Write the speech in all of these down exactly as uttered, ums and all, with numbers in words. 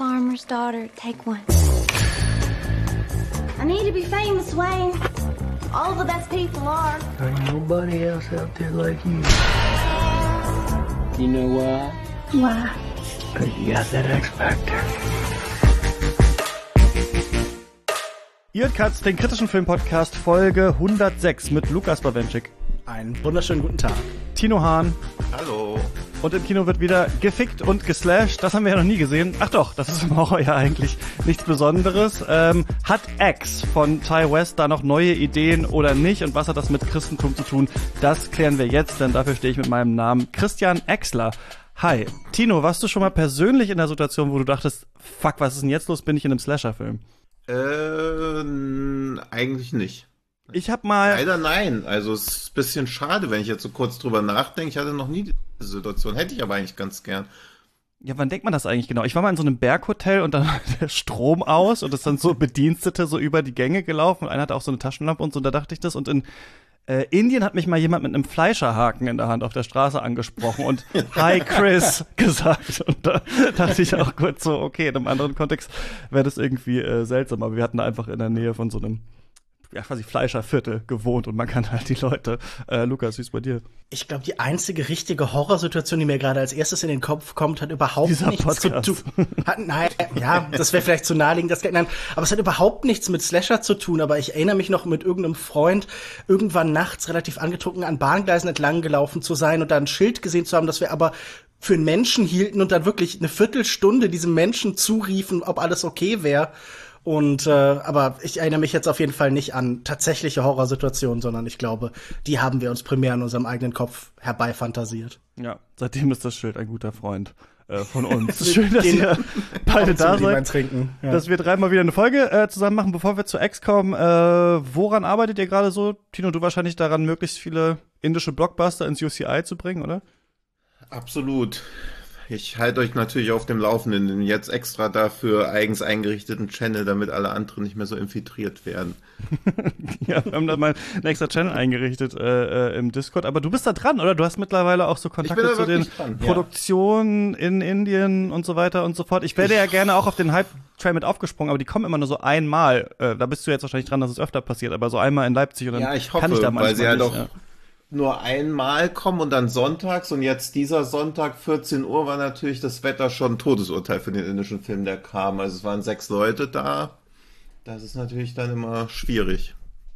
farmer's daughter. Take one. I need to be famous, Wayne. All the best people are. Ain't nobody else out there like you. You know why? Why? Cause you got that X-Factor. Ihr hört Katz, den kritischen Filmpodcast Folge hundertsechs mit Lukas Bawenschik. Einen wunderschönen guten Tag. Tino Hahn. Hallo. Und im Kino wird wieder gefickt und geslasht. Das haben wir ja noch nie gesehen. Ach doch, das ist im Horror ja eigentlich nichts Besonderes. Ähm, hat X von Ty West da noch neue Ideen oder nicht? Und was hat das mit Christentum zu tun? Das klären wir jetzt, denn dafür stehe ich mit meinem Namen Christian Exler. Hi. Tino, warst du schon mal persönlich in der Situation, wo du dachtest, fuck, was ist denn jetzt los? Bin ich in einem Slasher-Film? Äh, eigentlich nicht. Ich hab mal... Leider nein. Also es ist ein bisschen schade, wenn ich jetzt so kurz drüber nachdenke. Ich hatte noch nie diese Situation. Hätte ich aber eigentlich ganz gern. Ja, wann denkt man das eigentlich genau? Ich war mal in so einem Berghotel und dann war der Strom aus und es sind so Bedienstete so über die Gänge gelaufen und einer hatte auch so eine Taschenlampe und so, und da dachte ich das. Und in äh, Indien hat mich mal jemand mit einem Fleischerhaken in der Hand auf der Straße angesprochen und Hi Chris gesagt. Und da dachte ich auch kurz so, okay, in einem anderen Kontext wäre das irgendwie äh, seltsam, aber wir hatten da einfach in der Nähe von so einem, ja, quasi Fleischerviertel gewohnt und man kann halt die Leute. Äh, Lukas, wie ist bei dir? Ich glaube, die einzige richtige Horrorsituation, die mir gerade als erstes in den Kopf kommt, hat überhaupt Dieser nichts Podcast. zu tun. Hat, nein, ja, das wäre vielleicht zu naheliegend. Das, nein, aber es hat überhaupt nichts mit Slasher zu tun. Aber ich erinnere mich noch, mit irgendeinem Freund irgendwann nachts relativ angetrunken an Bahngleisen entlang gelaufen zu sein und da ein Schild gesehen zu haben, dass wir aber für einen Menschen hielten und dann wirklich eine Viertelstunde diesem Menschen zuriefen, ob alles okay wäre. Und äh, aber ich erinnere mich jetzt auf jeden Fall nicht an tatsächliche Horrorsituationen, sondern ich glaube, die haben wir uns primär in unserem eigenen Kopf herbeifantasiert. Ja, seitdem ist das Schild ein guter Freund äh, von uns. Schön, dass ihr beide da seid, Trinken. Ja. dass wir dreimal wieder eine Folge äh, zusammen machen. Bevor wir zu X kommen, äh, woran arbeitet ihr gerade so? Tino, du wahrscheinlich daran, möglichst viele indische Blockbuster ins U C I zu bringen, oder? Absolut. Ich halte euch natürlich auf dem Laufenden, jetzt extra dafür eigens eingerichteten Channel, damit alle anderen nicht mehr so infiltriert werden. Ja, wir haben da mal einen extra Channel eingerichtet äh, äh, im Discord. Aber du bist da dran, oder? Du hast mittlerweile auch so Kontakte zu den dran, ja. Produktionen in Indien und so weiter und so fort. Ich wäre ja gerne auch auf den Hype-Trail mit aufgesprungen, aber die kommen immer nur so einmal. Äh, da bist du jetzt wahrscheinlich dran, dass es öfter passiert, aber so einmal in Leipzig und dann Ja, ich hoffe, kann ich da manchmal weil sie halt nicht, auch ja. nur einmal kommen und dann sonntags, und jetzt dieser Sonntag vierzehn Uhr war natürlich das Wetter schon ein Todesurteil für den indischen Film, der kam. Also es waren sechs Leute da. Das ist natürlich dann immer schwierig.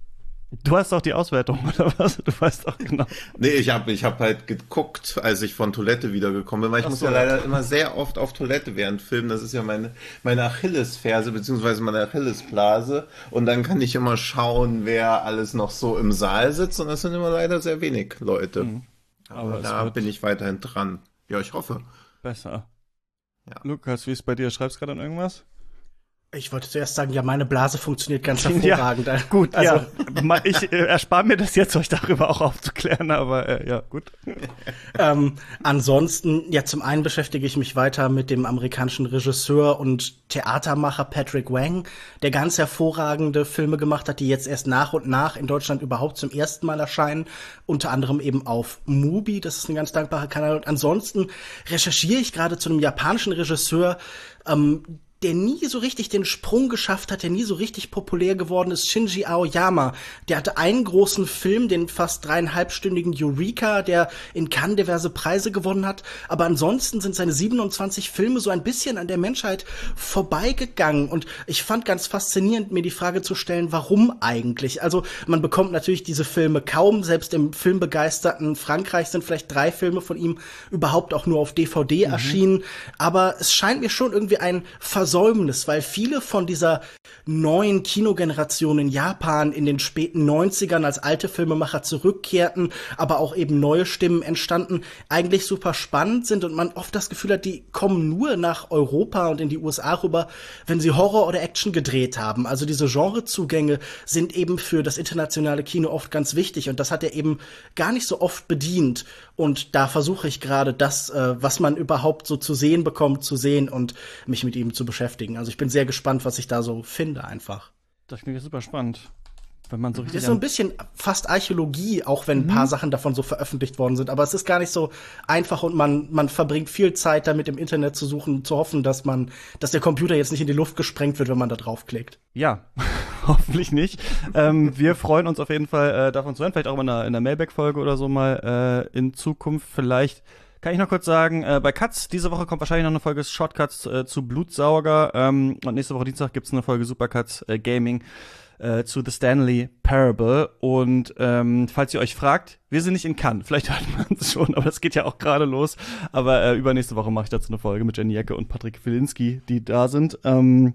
Du hast doch die Auswertung, oder was? Du weißt doch genau. Nee, ich habe ich hab halt geguckt, als ich von Toilette wiedergekommen bin, weil ich Ach muss so. ja leider immer sehr oft auf Toilette während Filmen. Das ist ja meine, meine Achillesferse, beziehungsweise meine Achillesblase. Und dann kann ich immer schauen, wer alles noch so im Saal sitzt. Und das sind immer leider sehr wenig Leute. Mhm. Aber, Aber es da wird bin ich weiterhin dran. Ja, ich hoffe. Besser. Ja. Lukas, wie ist bei dir? Schreibst du gerade an irgendwas? Ich wollte zuerst sagen, ja, meine Blase funktioniert ganz hervorragend. Ja, gut, also, ja. Ma- Ich äh, erspare mir das jetzt, euch darüber auch aufzuklären, aber äh, ja, gut. Ähm, ansonsten, ja, zum einen beschäftige ich mich weiter mit dem amerikanischen Regisseur und Theatermacher Patrick Wang, der ganz hervorragende Filme gemacht hat, die jetzt erst nach und nach in Deutschland überhaupt zum ersten Mal erscheinen. Unter anderem eben auf Mubi, das ist ein ganz dankbarer Kanal. Und ansonsten recherchiere ich gerade zu einem japanischen Regisseur, ähm, der nie so richtig den Sprung geschafft hat, der nie so richtig populär geworden ist, Shinji Aoyama. Der hatte einen großen Film, den fast dreieinhalbstündigen Eureka, der in Cannes diverse Preise gewonnen hat. Aber ansonsten sind seine siebenundzwanzig Filme so ein bisschen an der Menschheit vorbeigegangen. Und ich fand ganz faszinierend, mir die Frage zu stellen, warum eigentlich? Also man bekommt natürlich diese Filme kaum. Selbst im filmbegeisterten Frankreich sind vielleicht drei Filme von ihm überhaupt auch nur auf D V D mhm. erschienen. Aber es scheint mir schon irgendwie ein Versäumnis, weil viele von dieser neuen Kinogeneration in Japan in den späten neunzigern als alte Filmemacher zurückkehrten, aber auch eben neue Stimmen entstanden, eigentlich super spannend sind und man oft das Gefühl hat, die kommen nur nach Europa und in die U S A rüber, wenn sie Horror oder Action gedreht haben. Also diese Genrezugänge sind eben für das internationale Kino oft ganz wichtig und das hat er eben gar nicht so oft bedient. Und da versuche ich gerade das, äh, was man überhaupt so zu sehen bekommt, zu sehen und mich mit ihm zu beschäftigen. Also ich bin sehr gespannt, was ich da so finde einfach. Das klingt super spannend. wenn man so Das richtig ist so ein bisschen fast Archäologie, auch wenn ein paar Sachen davon so veröffentlicht worden sind. Aber es ist gar nicht so einfach und man, man verbringt viel Zeit damit im Internet zu suchen, zu hoffen, dass man, dass der Computer jetzt nicht in die Luft gesprengt wird, wenn man da draufklickt. Ja, hoffentlich nicht. ähm, wir freuen uns auf jeden Fall, äh, davon zu hören. Vielleicht auch in einer, in einer Mailback-Folge oder so mal äh, in Zukunft. Vielleicht kann ich noch kurz sagen, äh, bei Katz, diese Woche kommt wahrscheinlich noch eine Folge Shortcuts äh, zu Blutsauger. Ähm, und nächste Woche Dienstag gibt's eine Folge Supercuts äh, Gaming äh, zu The Stanley Parable. Und ähm, falls ihr euch fragt, wir sind nicht in Cannes. Vielleicht hört man es schon, aber das geht ja auch gerade los. Aber äh, übernächste Woche mache ich dazu eine Folge mit Jenny Ecke und Patrick Wilinski, die da sind. Ähm,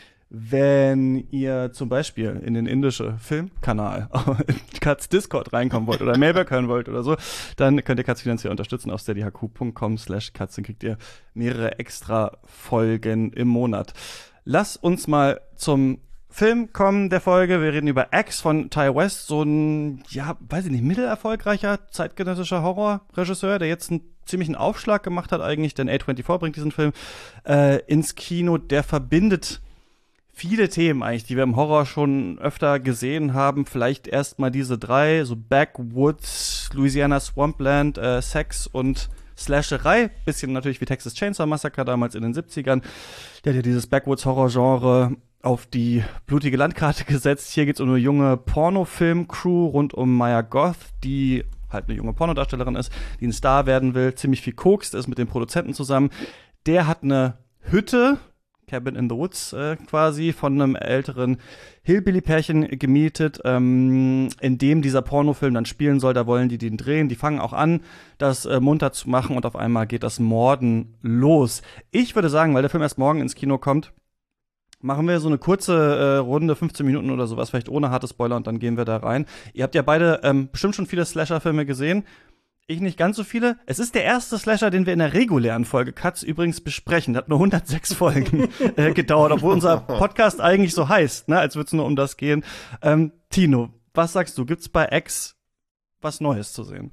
Wenn ihr zum Beispiel in den indische Filmkanal in Katz Discord reinkommen wollt oder Mailback hören wollt oder so, dann könnt ihr Katz finanziell unterstützen auf steadyhq.com slash Katz. Dann kriegt ihr mehrere extra Folgen im Monat. Lass uns mal zum Film kommen der Folge. Wir reden über X von Ty West, so ein, ja, weiß ich nicht, mittelerfolgreicher zeitgenössischer Horrorregisseur, der jetzt einen ziemlichen Aufschlag gemacht hat eigentlich, denn A vierundzwanzig bringt diesen Film äh, ins Kino. Der verbindet viele Themen eigentlich, die wir im Horror schon öfter gesehen haben. Vielleicht erstmal diese drei, so Backwoods, Louisiana Swampland, äh, Sex und Slasherei. Bisschen natürlich wie Texas Chainsaw Massacre damals in den siebzigern. Der hat ja dieses Backwoods-Horror-Genre auf die blutige Landkarte gesetzt. Hier geht's um eine junge Pornofilm-Crew rund um Maya Goth, die halt eine junge Pornodarstellerin ist, die ein Star werden will, ziemlich viel kokst, ist mit dem Produzenten zusammen. Der hat eine Hütte, Cabin in the Woods äh, quasi, von einem älteren Hillbilly-Pärchen gemietet, ähm, in dem dieser Pornofilm dann spielen soll. Da wollen die den drehen. Die fangen auch an, das äh, munter zu machen und auf einmal geht das Morden los. Ich würde sagen, weil der Film erst morgen ins Kino kommt, machen wir so eine kurze äh, Runde, fünfzehn Minuten oder sowas, vielleicht ohne harte Spoiler, und dann gehen wir da rein. Ihr habt ja beide ähm, bestimmt schon viele Slasher-Filme gesehen. Ich nicht ganz so viele. Es ist der erste Slasher, den wir in der regulären Folge Katz übrigens besprechen. Der hat nur hundertsechs Folgen äh, gedauert, obwohl unser Podcast eigentlich so heißt, ne, als würde es nur um das gehen. Ähm, Tino, was sagst du? Gibt's bei X was Neues zu sehen?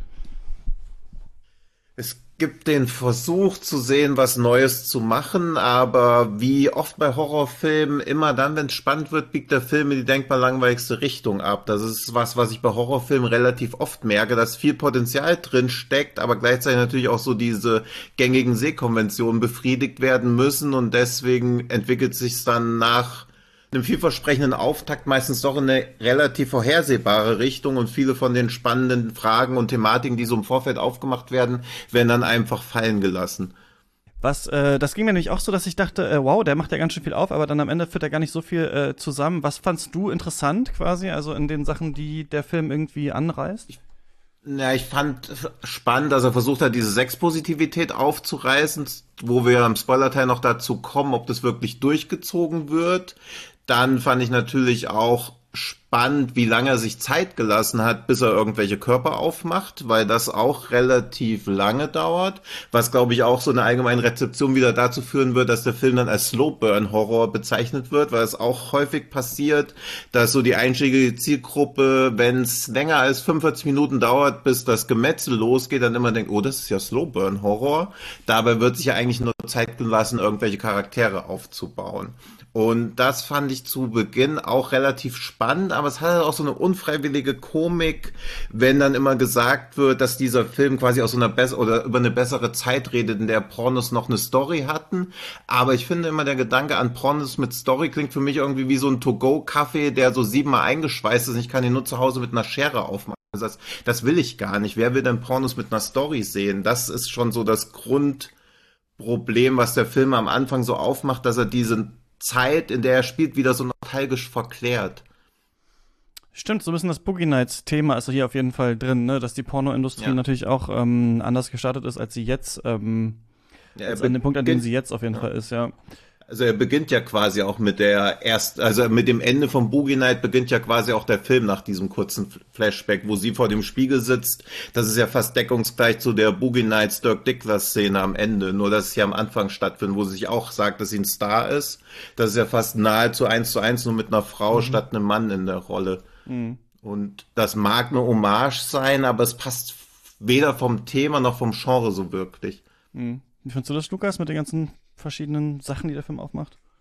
Es gibt den Versuch zu sehen, was Neues zu machen, aber wie oft bei Horrorfilmen, immer dann, wenn es spannend wird, biegt der Film in die denkbar langweiligste Richtung ab. Das ist was, was ich bei Horrorfilmen relativ oft merke, dass viel Potenzial drin steckt, aber gleichzeitig natürlich auch so diese gängigen Sehkonventionen befriedigt werden müssen, und deswegen entwickelt sich's dann nach einem vielversprechenden Auftakt meistens doch in eine relativ vorhersehbare Richtung, und viele von den spannenden Fragen und Thematiken, die so im Vorfeld aufgemacht werden, werden dann einfach fallen gelassen. Was, äh, das ging mir nämlich auch so, dass ich dachte, äh, wow, der macht ja ganz schön viel auf, aber dann am Ende führt er gar nicht so viel äh, zusammen. Was fandst du interessant quasi, also in den Sachen, die der Film irgendwie anreißt? Ich Ja, ich fand spannend, dass er versucht hat, diese Sexpositivität aufzureißen, wo wir im Spoilerteil noch dazu kommen, ob das wirklich durchgezogen wird. Dann fand ich natürlich auch spannend, wie lange er sich Zeit gelassen hat, bis er irgendwelche Körper aufmacht, weil das auch relativ lange dauert, was, glaube ich, auch so eine allgemeine Rezeption wieder dazu führen wird, dass der Film dann als Slowburn-Horror bezeichnet wird, weil es auch häufig passiert, dass so die einschlägige Zielgruppe, wenn es länger als fünfundvierzig Minuten dauert, bis das Gemetzel losgeht, dann immer denkt, oh, das ist ja Slowburn-Horror. Dabei wird sich ja eigentlich nur Zeit gelassen, irgendwelche Charaktere aufzubauen. Und das fand ich zu Beginn auch relativ spannend, aber es hat halt auch so eine unfreiwillige Komik, wenn dann immer gesagt wird, dass dieser Film quasi aus so einer bess- oder über eine bessere Zeit redet, in der Pornos noch eine Story hatten. Aber ich finde immer, der Gedanke an Pornos mit Story klingt für mich irgendwie wie so ein To-Go-Kaffee, der so siebenmal eingeschweißt ist. Ich kann ihn nur zu Hause mit einer Schere aufmachen. Das, das will ich gar nicht. Wer will denn Pornos mit einer Story sehen? Das ist schon so das Grundproblem, was der Film am Anfang so aufmacht, dass er diesen Zeit, in der er spielt, wieder so nostalgisch verklärt. Stimmt, so ein bisschen das Boogie Nights-Thema ist hier auf jeden Fall drin, ne? Dass die Pornoindustrie ja. natürlich auch ähm, anders gestartet ist, als sie jetzt, ähm, ja, als an dem Punkt, an dem sie jetzt auf jeden ja. Fall ist, ja. Also er beginnt ja quasi auch mit der erst, also mit dem Ende von Boogie Night beginnt ja quasi auch der Film nach diesem kurzen Flashback, wo sie vor dem Spiegel sitzt. Das ist ja fast deckungsgleich zu der Boogie Nights Dirk Diggler Szene am Ende, nur dass es ja am Anfang stattfindet, wo sie sich auch sagt, dass sie ein Star ist. Das ist ja fast nahezu eins zu eins, nur mit einer Frau mhm. statt einem Mann in der Rolle. Mhm. Und das mag eine Hommage sein, aber es passt weder vom Thema noch vom Genre so wirklich. Mhm. Wie findest du das, Lukas, mit den ganzen verschiedenen Sachen, die der Film aufmacht?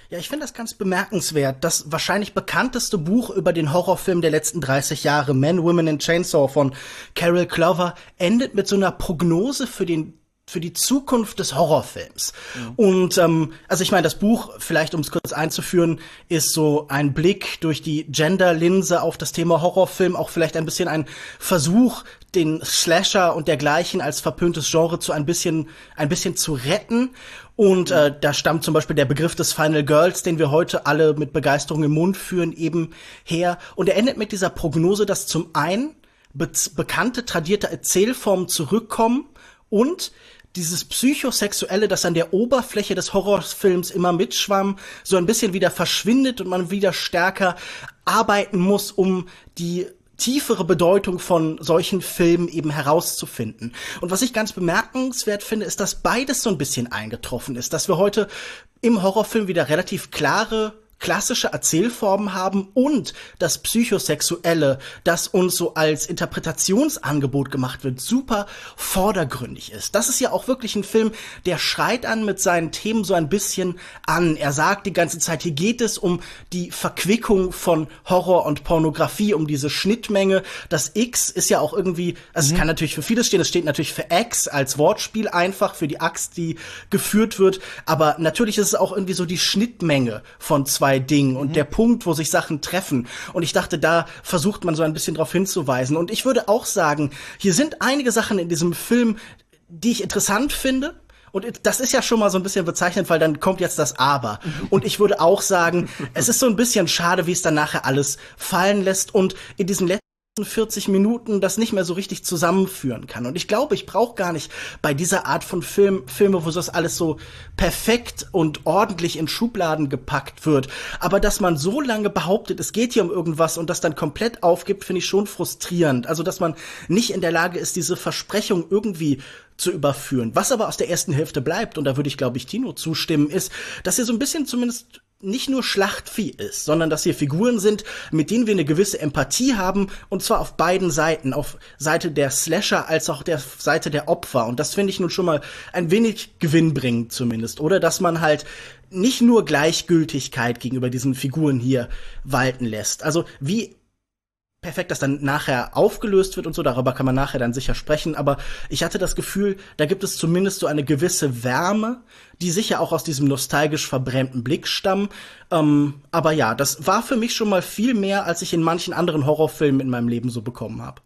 Ja, ich finde das ganz bemerkenswert. Das wahrscheinlich bekannteste Buch über den Horrorfilm der letzten dreißig Jahre, Men, Women and Chainsaw von Carol Clover, endet mit so einer Prognose für den für die Zukunft des Horrorfilms. Mhm. Und ähm, also ich meine, das Buch, vielleicht um es kurz einzuführen, ist so ein Blick durch die Gender-Linse auf das Thema Horrorfilm, auch vielleicht ein bisschen ein Versuch, den Slasher und dergleichen als verpöntes Genre zu ein bisschen ein bisschen zu retten. Und äh, da stammt zum Beispiel der Begriff des Final Girls, den wir heute alle mit Begeisterung im Mund führen, eben her. Und er endet mit dieser Prognose, dass zum einen be- bekannte, tradierte Erzählformen zurückkommen und dieses Psychosexuelle, das an der Oberfläche des Horrorfilms immer mitschwamm, so ein bisschen wieder verschwindet und man wieder stärker arbeiten muss, um die tiefere Bedeutung von solchen Filmen eben herauszufinden. Und was ich ganz bemerkenswert finde, ist, dass beides so ein bisschen eingetroffen ist, dass wir heute im Horrorfilm wieder relativ klare klassische Erzählformen haben und das Psychosexuelle, das uns so als Interpretationsangebot gemacht wird, super vordergründig ist. Das ist ja auch wirklich ein Film, der schreit an mit seinen Themen so ein bisschen an. Er sagt die ganze Zeit, hier geht es um die Verquickung von Horror und Pornografie, um diese Schnittmenge. Das X ist ja auch irgendwie, also mhm. es kann natürlich für vieles stehen, es steht natürlich für X als Wortspiel einfach, für die Axt, die geführt wird, aber natürlich ist es auch irgendwie so die Schnittmenge von zwei Dingen und mhm. der Punkt, wo sich Sachen treffen. Und ich dachte, da versucht man so ein bisschen drauf hinzuweisen. Und ich würde auch sagen, hier sind einige Sachen in diesem Film, die ich interessant finde. Und das ist ja schon mal so ein bisschen bezeichnend, weil dann kommt jetzt das Aber. Und ich würde auch sagen, es ist so ein bisschen schade, wie es dann nachher alles fallen lässt und in diesen letzten vierzig Minuten das nicht mehr so richtig zusammenführen kann. Und ich glaube, ich brauche gar nicht bei dieser Art von Film, Filme, wo das alles so perfekt und ordentlich in Schubladen gepackt wird. Aber dass man so lange behauptet, es geht hier um irgendwas und das dann komplett aufgibt, finde ich schon frustrierend. Also, dass man nicht in der Lage ist, diese Versprechung irgendwie zu überführen. Was aber aus der ersten Hälfte bleibt, und da würde ich, glaube ich, Tino zustimmen, ist, dass hier so ein bisschen zumindest nicht nur Schlachtvieh ist, sondern dass hier Figuren sind, mit denen wir eine gewisse Empathie haben, und zwar auf beiden Seiten, auf Seite der Slasher als auch der Seite der Opfer. Und das finde ich nun schon mal ein wenig gewinnbringend zumindest. Oder dass man halt nicht nur Gleichgültigkeit gegenüber diesen Figuren hier walten lässt. Also wie perfekt das dann nachher aufgelöst wird und so, darüber kann man nachher dann sicher sprechen, aber ich hatte das Gefühl, da gibt es zumindest so eine gewisse Wärme, die sicher auch aus diesem nostalgisch verbrämten Blick stammen, ähm, aber ja, das war für mich schon mal viel mehr, als ich in manchen anderen Horrorfilmen in meinem Leben so bekommen habe.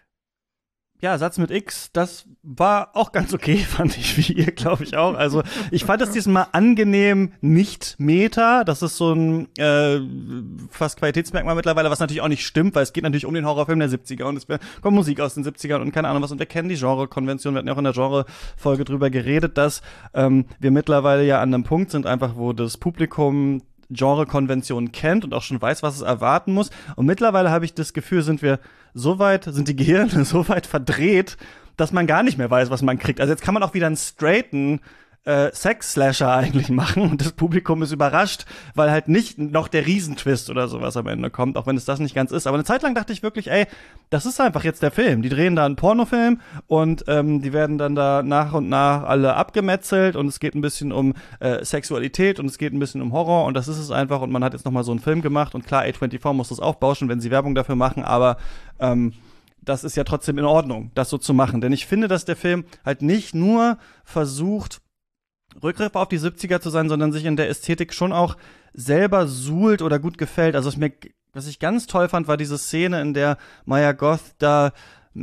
Ja, Satz mit X, das war auch ganz okay, fand ich, wie ihr, glaube ich, auch. Also ich fand es diesmal angenehm nicht Meta. Das ist so ein äh, fast Qualitätsmerkmal mittlerweile, was natürlich auch nicht stimmt, weil es geht natürlich um den Horrorfilm der siebziger und es kommt Musik aus den siebzigern und keine Ahnung was. Und wir kennen die Genre-Konvention, wir hatten ja auch in der Genre-Folge drüber geredet, dass ähm, wir mittlerweile ja an einem Punkt sind, einfach wo das Publikum Genre-Konventionen kennt und auch schon weiß, was es erwarten muss. Und mittlerweile habe ich das Gefühl, sind wir so weit, sind die Gehirne so weit verdreht, dass man gar nicht mehr weiß, was man kriegt. Also jetzt kann man auch wieder einen straighten äh, Sex-Slasher eigentlich machen und das Publikum ist überrascht, weil halt nicht noch der Riesentwist oder sowas am Ende kommt, auch wenn es das nicht ganz ist. Aber eine Zeit lang dachte ich wirklich, ey, das ist einfach jetzt der Film. Die drehen da einen Pornofilm und ähm, die werden dann da nach und nach alle abgemetzelt und es geht ein bisschen um äh, Sexualität und es geht ein bisschen um Horror und das ist es einfach und man hat jetzt noch mal so einen Film gemacht und klar, A vierundzwanzig muss das aufbauschen, wenn sie Werbung dafür machen, aber ähm, das ist ja trotzdem in Ordnung, das so zu machen. Denn ich finde, dass der Film halt nicht nur versucht, Rückgriff auf die siebziger zu sein, sondern sich in der Ästhetik schon auch selber suhlt oder gut gefällt. Also was mir, was ich ganz toll fand, war diese Szene, in der Maya Goth da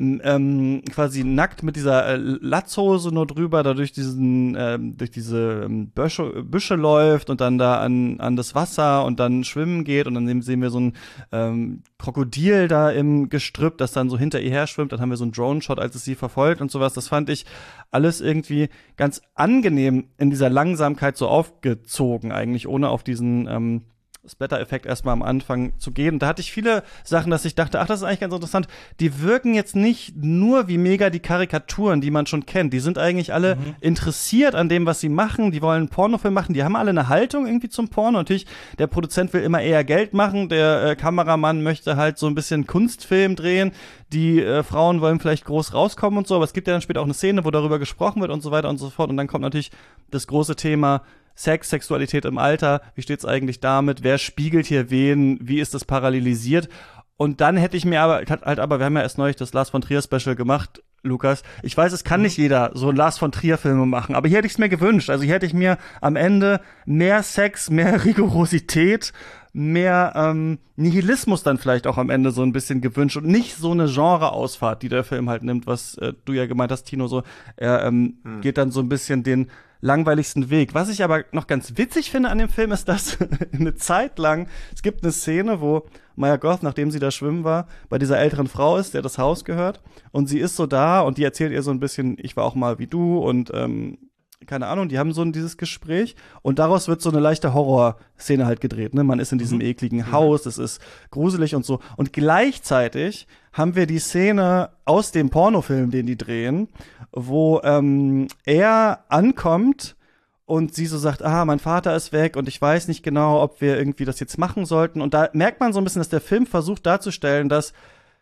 ähm, quasi nackt mit dieser äh, Latzhose nur drüber, da durch diesen, ähm, durch diese ähm, Büsche, Büsche läuft und dann da an, an das Wasser und dann schwimmen geht und dann sehen wir so ein ähm, Krokodil da im Gestrüpp, das dann so hinter ihr her schwimmt, dann haben wir so einen Drone-Shot, als es sie verfolgt und sowas. Das fand ich alles irgendwie ganz angenehm in dieser Langsamkeit so aufgezogen eigentlich, ohne auf diesen ähm, Splatter-Effekt erstmal am Anfang zu gehen. Und da hatte ich viele Sachen, dass ich dachte, ach, das ist eigentlich ganz interessant. Die wirken jetzt nicht nur wie mega die Karikaturen, die man schon kennt. Die sind eigentlich alle mhm. interessiert an dem, was sie machen. Die wollen einen Pornofilm machen. Die haben alle eine Haltung irgendwie zum Porno. Natürlich, der Produzent will immer eher Geld machen. Der äh, Kameramann möchte halt so ein bisschen Kunstfilm drehen. Die äh, Frauen wollen vielleicht groß rauskommen und so. Aber es gibt ja dann später auch eine Szene, wo darüber gesprochen wird und so weiter und so fort. Und dann kommt natürlich das große Thema Sex, Sexualität im Alter, wie steht's eigentlich damit, wer spiegelt hier wen, wie ist das parallelisiert? Und dann hätte ich mir aber, halt aber, wir haben ja erst neulich das Lars von Trier Special gemacht, Lukas. Ich weiß, es kann nicht jeder so Lars von Trier Filme machen, aber hier hätte ich es mir gewünscht. Also hier hätte ich mir am Ende mehr Sex, mehr Rigorosität, mehr ähm, Nihilismus dann vielleicht auch am Ende so ein bisschen gewünscht und nicht so eine Genreausfahrt, die der Film halt nimmt, was äh, du ja gemeint hast, Tino, so er ähm, hm. geht dann so ein bisschen den langweiligsten Weg. Was ich aber noch ganz witzig finde an dem Film ist, dass eine Zeit lang, es gibt eine Szene, wo Maya Goth, nachdem sie da schwimmen war, bei dieser älteren Frau ist, der das Haus gehört und sie ist so da und die erzählt ihr so ein bisschen, ich war auch mal wie du und ähm, keine Ahnung, die haben so ein, dieses Gespräch und daraus wird so eine leichte Horrorszene halt gedreht, ne? Man ist in diesem mhm. ekligen Haus, es ist gruselig und so und gleichzeitig haben wir die Szene aus dem Pornofilm, den die drehen, wo ähm, er ankommt und sie so sagt, ah, mein Vater ist weg und ich weiß nicht genau, ob wir irgendwie das jetzt machen sollten. Und da merkt man so ein bisschen, dass der Film versucht darzustellen, dass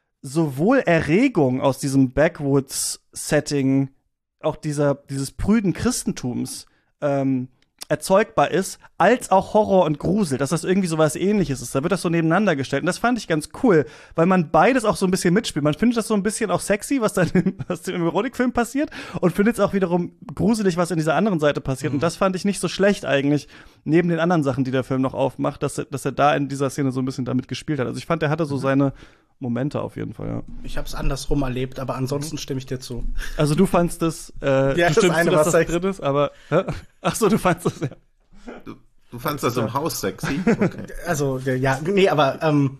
sowohl Erregung aus diesem Backwoods-Setting, auch dieser, dieses prüden Christentums ähm, erzeugbar ist, als auch Horror und Grusel, dass das irgendwie so was Ähnliches ist. Da wird das so nebeneinander gestellt. Und das fand ich ganz cool, weil man beides auch so ein bisschen mitspielt. Man findet das so ein bisschen auch sexy, was dann im, was im Erotikfilm passiert und findet es auch wiederum gruselig, was in dieser anderen Seite passiert. Mhm. Und das fand ich nicht so schlecht eigentlich, neben den anderen Sachen, die der Film noch aufmacht, dass er, dass er da in dieser Szene so ein bisschen damit gespielt hat. Also ich fand, er hatte so seine Momente auf jeden Fall, ja. Ich habe es andersrum erlebt, aber ansonsten stimme ich dir zu. Also du fandst das, äh, ja, du stimmst das eine, zu, dass was das drin ist, aber, hä? Ach so, du fandst das, ja. Du, du fandst das im Haus sexy? Okay. Also, ja, nee, aber ähm,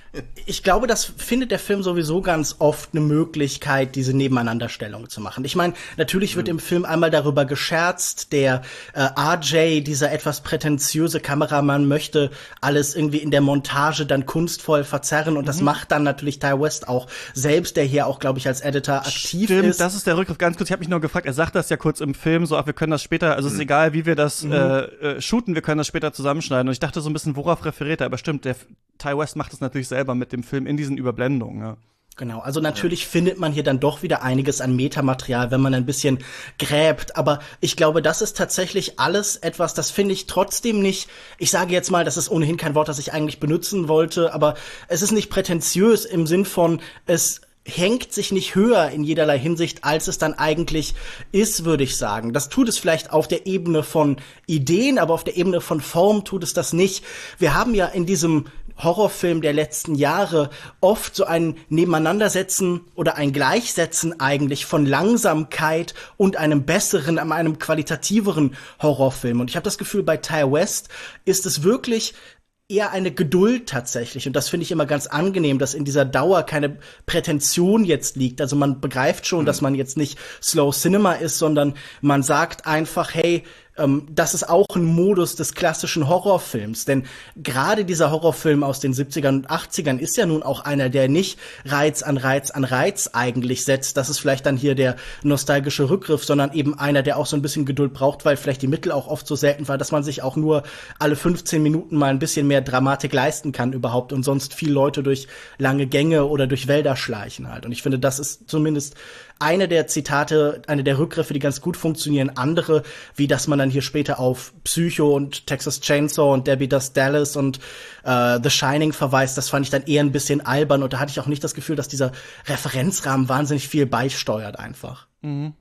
ich glaube, das findet der Film sowieso ganz oft eine Möglichkeit, diese Nebeneinanderstellung zu machen. Ich meine, natürlich wird mhm. im Film einmal darüber gescherzt, der äh, R J, dieser etwas prätentiöse Kameramann, möchte alles irgendwie in der Montage dann kunstvoll verzerren und mhm. das macht dann natürlich Ty West auch selbst, der hier auch, glaube ich, als Editor aktiv Stimmt, ist. Das ist der Rückgriff. Ganz kurz, ich habe mich nur gefragt, er sagt das ja kurz im Film, so, ach, wir können das später, also es ist mhm. egal, wie wir das mhm. äh, äh, shooten, wir können das später zusammenschneiden. Und ich dachte so ein bisschen, worauf referiert er? Aber stimmt, der Ty West macht das natürlich selber mit dem Film in diesen Überblendungen, ja. Genau, also natürlich ja. findet man hier dann doch wieder einiges an Metamaterial, wenn man ein bisschen gräbt, aber ich glaube, das ist tatsächlich alles etwas, das finde ich trotzdem nicht, ich sage jetzt mal, das ist ohnehin kein Wort, das ich eigentlich benutzen wollte, aber es ist nicht prätentiös im Sinn von, es hängt sich nicht höher in jederlei Hinsicht, als es dann eigentlich ist, würde ich sagen. Das tut es vielleicht auf der Ebene von Ideen, aber auf der Ebene von Form tut es das nicht. Wir haben ja in diesem Horrorfilm der letzten Jahre oft so ein Nebeneinandersetzen oder ein Gleichsetzen eigentlich von Langsamkeit und einem besseren, einem qualitativeren Horrorfilm. Und ich habe das Gefühl, bei Ty West ist es wirklich eher eine Geduld tatsächlich. Und das finde ich immer ganz angenehm, dass in dieser Dauer keine Prätension jetzt liegt. Also man begreift schon, mhm. dass man jetzt nicht Slow Cinema ist, sondern man sagt einfach, hey, ähm, das ist auch ein Modus des klassischen Horrorfilms. Denn gerade dieser Horrorfilm aus den siebzigern und achtzigern ist ja nun auch einer, der nicht Reiz an Reiz an Reiz eigentlich setzt. Das ist vielleicht dann hier der nostalgische Rückgriff, sondern eben einer, der auch so ein bisschen Geduld braucht, weil vielleicht die Mittel auch oft so selten war, dass man sich auch nur alle fünfzehn Minuten mal ein bisschen mehr Dramatik leisten kann überhaupt und sonst viel Leute durch lange Gänge oder durch Wälder schleichen halt. Und ich finde, das ist zumindest eine der Zitate, eine der Rückgriffe, die ganz gut funktionieren. Andere, wie dass man dann hier später auf Psycho und Texas Chainsaw und Debbie Does Dallas und äh, The Shining verweist, das fand ich dann eher ein bisschen albern. Und da hatte ich auch nicht das Gefühl, dass dieser Referenzrahmen wahnsinnig viel beisteuert einfach. Mhm.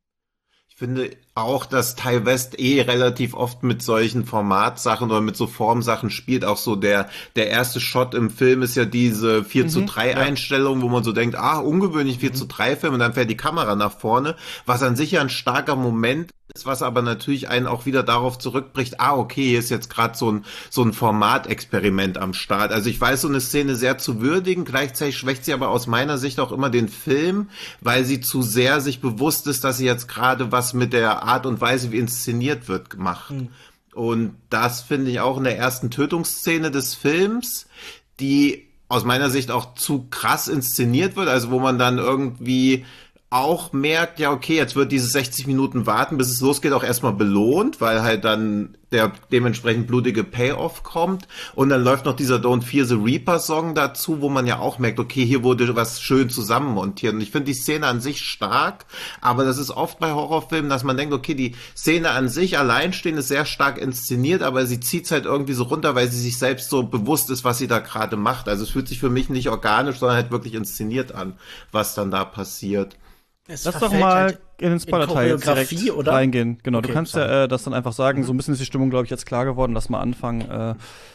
Ich finde auch, dass Ty West eh relativ oft mit solchen Formatsachen oder mit so Formsachen spielt. Auch so der der erste Shot im Film ist ja diese vier zu drei Einstellung, wo man so denkt, ah, ungewöhnlich vier zu drei Film und dann fährt die Kamera nach vorne, was an sich ja ein starker Moment ist, was aber natürlich einen auch wieder darauf zurückbricht, ah, okay, hier ist jetzt gerade so ein so ein Formatexperiment am Start. Also ich weiß, so eine Szene sehr zu würdigen, gleichzeitig schwächt sie aber aus meiner Sicht auch immer den Film, weil sie zu sehr sich bewusst ist, dass sie jetzt gerade was mit der Art und Weise, wie inszeniert wird, gemacht. Mhm. Und das finde ich auch in der ersten Tötungsszene des Films, die aus meiner Sicht auch zu krass inszeniert wird, also wo man dann irgendwie auch merkt, ja okay, jetzt wird diese sechzig Minuten warten, bis es losgeht, auch erstmal belohnt, weil halt dann der dementsprechend blutige Payoff kommt und dann läuft noch dieser Don't Fear the Reaper Song dazu, wo man ja auch merkt, okay, hier wurde was schön zusammenmontiert und ich finde die Szene an sich stark, aber das ist oft bei Horrorfilmen, dass man denkt, okay, die Szene an sich alleinstehend ist sehr stark inszeniert, aber sie zieht's halt irgendwie so runter, weil sie sich selbst so bewusst ist, was sie da gerade macht. Also es fühlt sich für mich nicht organisch, sondern halt wirklich inszeniert an, was dann da passiert. Es Lass doch mal halt in den Spoiler-Teil jetzt direkt oder? reingehen. Genau, Okay, du kannst sorry. ja äh, das dann einfach sagen. So ein bisschen ist die Stimmung, glaube ich, jetzt klar geworden. Lass mal anfangen äh,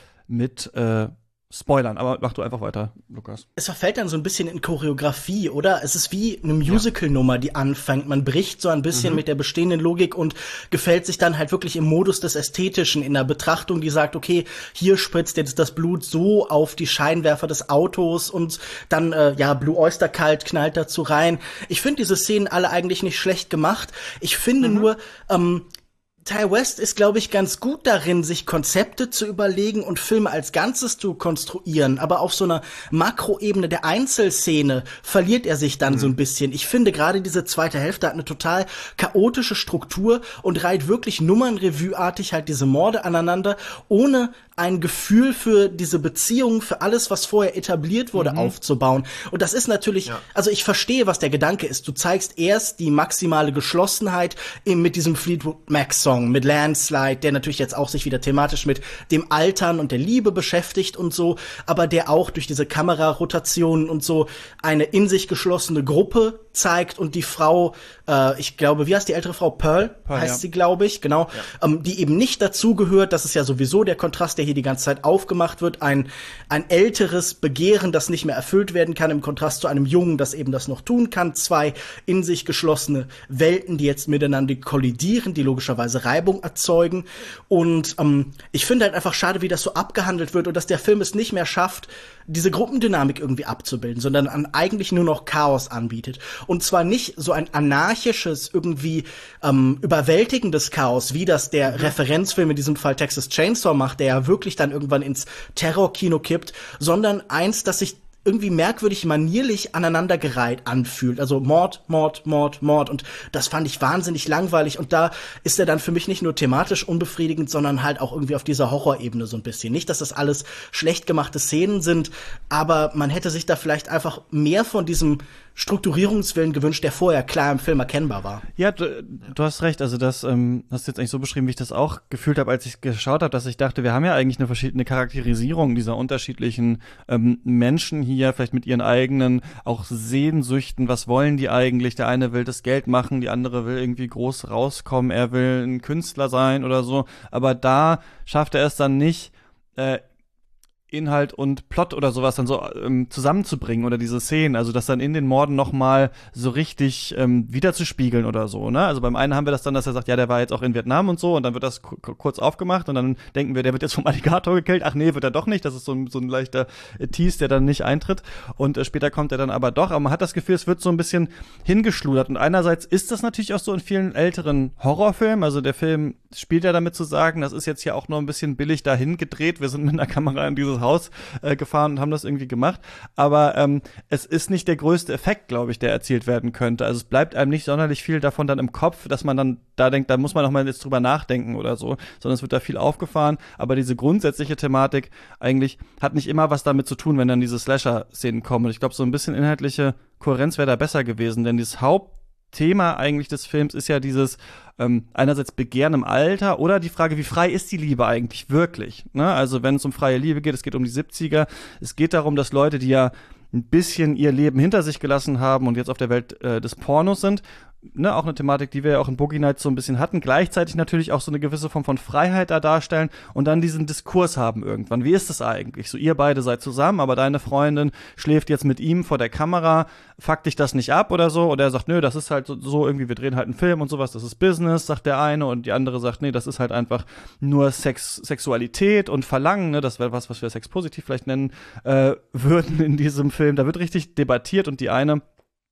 mit äh, Spoilern. Aber mach du einfach weiter, Lukas. Es verfällt dann so ein bisschen in Choreografie, oder? Es ist wie eine Musical-Nummer, die anfängt. Man bricht so ein bisschen mhm. mit der bestehenden Logik und gefällt sich dann halt wirklich im Modus des Ästhetischen, in der Betrachtung, die sagt, okay, hier spritzt jetzt das Blut so auf die Scheinwerfer des Autos und dann, äh, ja, Blue Oyster Cult knallt dazu rein. Ich finde diese Szenen alle eigentlich nicht schlecht gemacht. Ich finde mhm. nur, ähm, Ti West ist, glaube ich, ganz gut darin, sich Konzepte zu überlegen und Filme als Ganzes zu konstruieren. Aber auf so einer Makroebene der Einzelszene verliert er sich dann mhm. so ein bisschen. Ich finde, gerade diese zweite Hälfte hat eine total chaotische Struktur und reiht wirklich Nummernrevue-artig halt diese Morde aneinander, ohne ein Gefühl für diese Beziehung, für alles, was vorher etabliert wurde, mhm. aufzubauen. Und das ist natürlich, ja. also ich verstehe, was der Gedanke ist. Du zeigst erst die maximale Geschlossenheit eben mit diesem Fleetwood Mac-Song, mit Landslide, der natürlich jetzt auch sich wieder thematisch mit dem Altern und der Liebe beschäftigt und so, aber der auch durch diese Kamerarotationen und so eine in sich geschlossene Gruppe zeigt und die Frau, äh, ich glaube, wie heißt die ältere Frau? Pearl, Pearl heißt ja. sie, glaube ich, genau, ja. ähm, die eben nicht dazugehört. Das ist ja sowieso der Kontrast, der hier die ganze Zeit aufgemacht wird. Ein, ein älteres Begehren, das nicht mehr erfüllt werden kann, im Kontrast zu einem Jungen, das eben das noch tun kann. Zwei in sich geschlossene Welten, die jetzt miteinander kollidieren, die logischerweise Reibung erzeugen. Und ähm, ich finde halt einfach schade, wie das so abgehandelt wird und dass der Film es nicht mehr schafft, diese Gruppendynamik irgendwie abzubilden, sondern an eigentlich nur noch Chaos anbietet. Und zwar nicht so ein anarchisches, irgendwie ähm, überwältigendes Chaos, wie das der mhm. Referenzfilm in diesem Fall Texas Chainsaw macht, der ja wirklich dann irgendwann ins Terrorkino kippt, sondern eins, das sich irgendwie merkwürdig manierlich aneinandergereiht anfühlt. Also Mord, Mord, Mord, Mord. Und das fand ich wahnsinnig langweilig. Und da ist er dann für mich nicht nur thematisch unbefriedigend, sondern halt auch irgendwie auf dieser Horrorebene so ein bisschen. Nicht, dass das alles schlecht gemachte Szenen sind, aber man hätte sich da vielleicht einfach mehr von diesem Strukturierungswillen gewünscht, der vorher klar im Film erkennbar war. Ja, du, du hast recht. Also das ähm, hast du jetzt eigentlich so beschrieben, wie ich das auch gefühlt habe, als ich geschaut habe, dass ich dachte, wir haben ja eigentlich eine verschiedene Charakterisierung dieser unterschiedlichen ähm, Menschen hier, vielleicht mit ihren eigenen auch Sehnsüchten. Was wollen die eigentlich? Der eine will das Geld machen, die andere will irgendwie groß rauskommen, er will ein Künstler sein oder so. Aber da schafft er es dann nicht, äh, Inhalt und Plot oder sowas dann so ähm, zusammenzubringen oder diese Szenen, also das dann in den Morden nochmal so richtig ähm, wiederzuspiegeln oder so, ne? Also beim einen haben wir das dann, dass er sagt, ja, der war jetzt auch in Vietnam und so und dann wird das k- kurz aufgemacht und dann denken wir, der wird jetzt vom Alligator gekillt, ach nee, wird er doch nicht, das ist so ein, so ein leichter äh, Tease, der dann nicht eintritt und äh, später kommt er dann aber doch, aber man hat das Gefühl, es wird so ein bisschen hingeschludert und einerseits ist das natürlich auch so in vielen älteren Horrorfilmen, also der Film spielt ja damit zu sagen, das ist jetzt hier auch nur ein bisschen billig dahin gedreht, wir sind mit einer Kamera in dieses Haus äh, gefahren und haben das irgendwie gemacht. Aber ähm, es ist nicht der größte Effekt, glaube ich, der erzielt werden könnte. Also es bleibt einem nicht sonderlich viel davon dann im Kopf, dass man dann da denkt, da muss man noch mal jetzt drüber nachdenken oder so, sondern es wird da viel aufgefahren. Aber diese grundsätzliche Thematik eigentlich hat nicht immer was damit zu tun, wenn dann diese Slasher-Szenen kommen. Und ich glaube, so ein bisschen inhaltliche Kohärenz wäre da besser gewesen, denn dieses Haupt Thema eigentlich des Films ist ja dieses ähm, einerseits Begehren im Alter oder die Frage, wie frei ist die Liebe eigentlich wirklich? Ne? Also wenn es um freie Liebe geht, es geht um die siebziger, es geht darum, dass Leute, die ja ein bisschen ihr Leben hinter sich gelassen haben und jetzt auf der Welt äh, des Pornos sind, ne, auch eine Thematik, die wir ja auch in Boogie Nights so ein bisschen hatten, gleichzeitig natürlich auch so eine gewisse Form von Freiheit da darstellen und dann diesen Diskurs haben irgendwann. Wie ist es eigentlich? So, ihr beide seid zusammen, aber deine Freundin schläft jetzt mit ihm vor der Kamera, fuckt dich das nicht ab oder so? Oder er sagt, nö, das ist halt so, so irgendwie, wir drehen halt einen Film und sowas, das ist Business, sagt der eine und die andere sagt, nee, das ist halt einfach nur Sex, Sexualität und Verlangen, ne, das wäre was, was wir sexpositiv vielleicht nennen äh, würden in diesem Film. Da wird richtig debattiert und die eine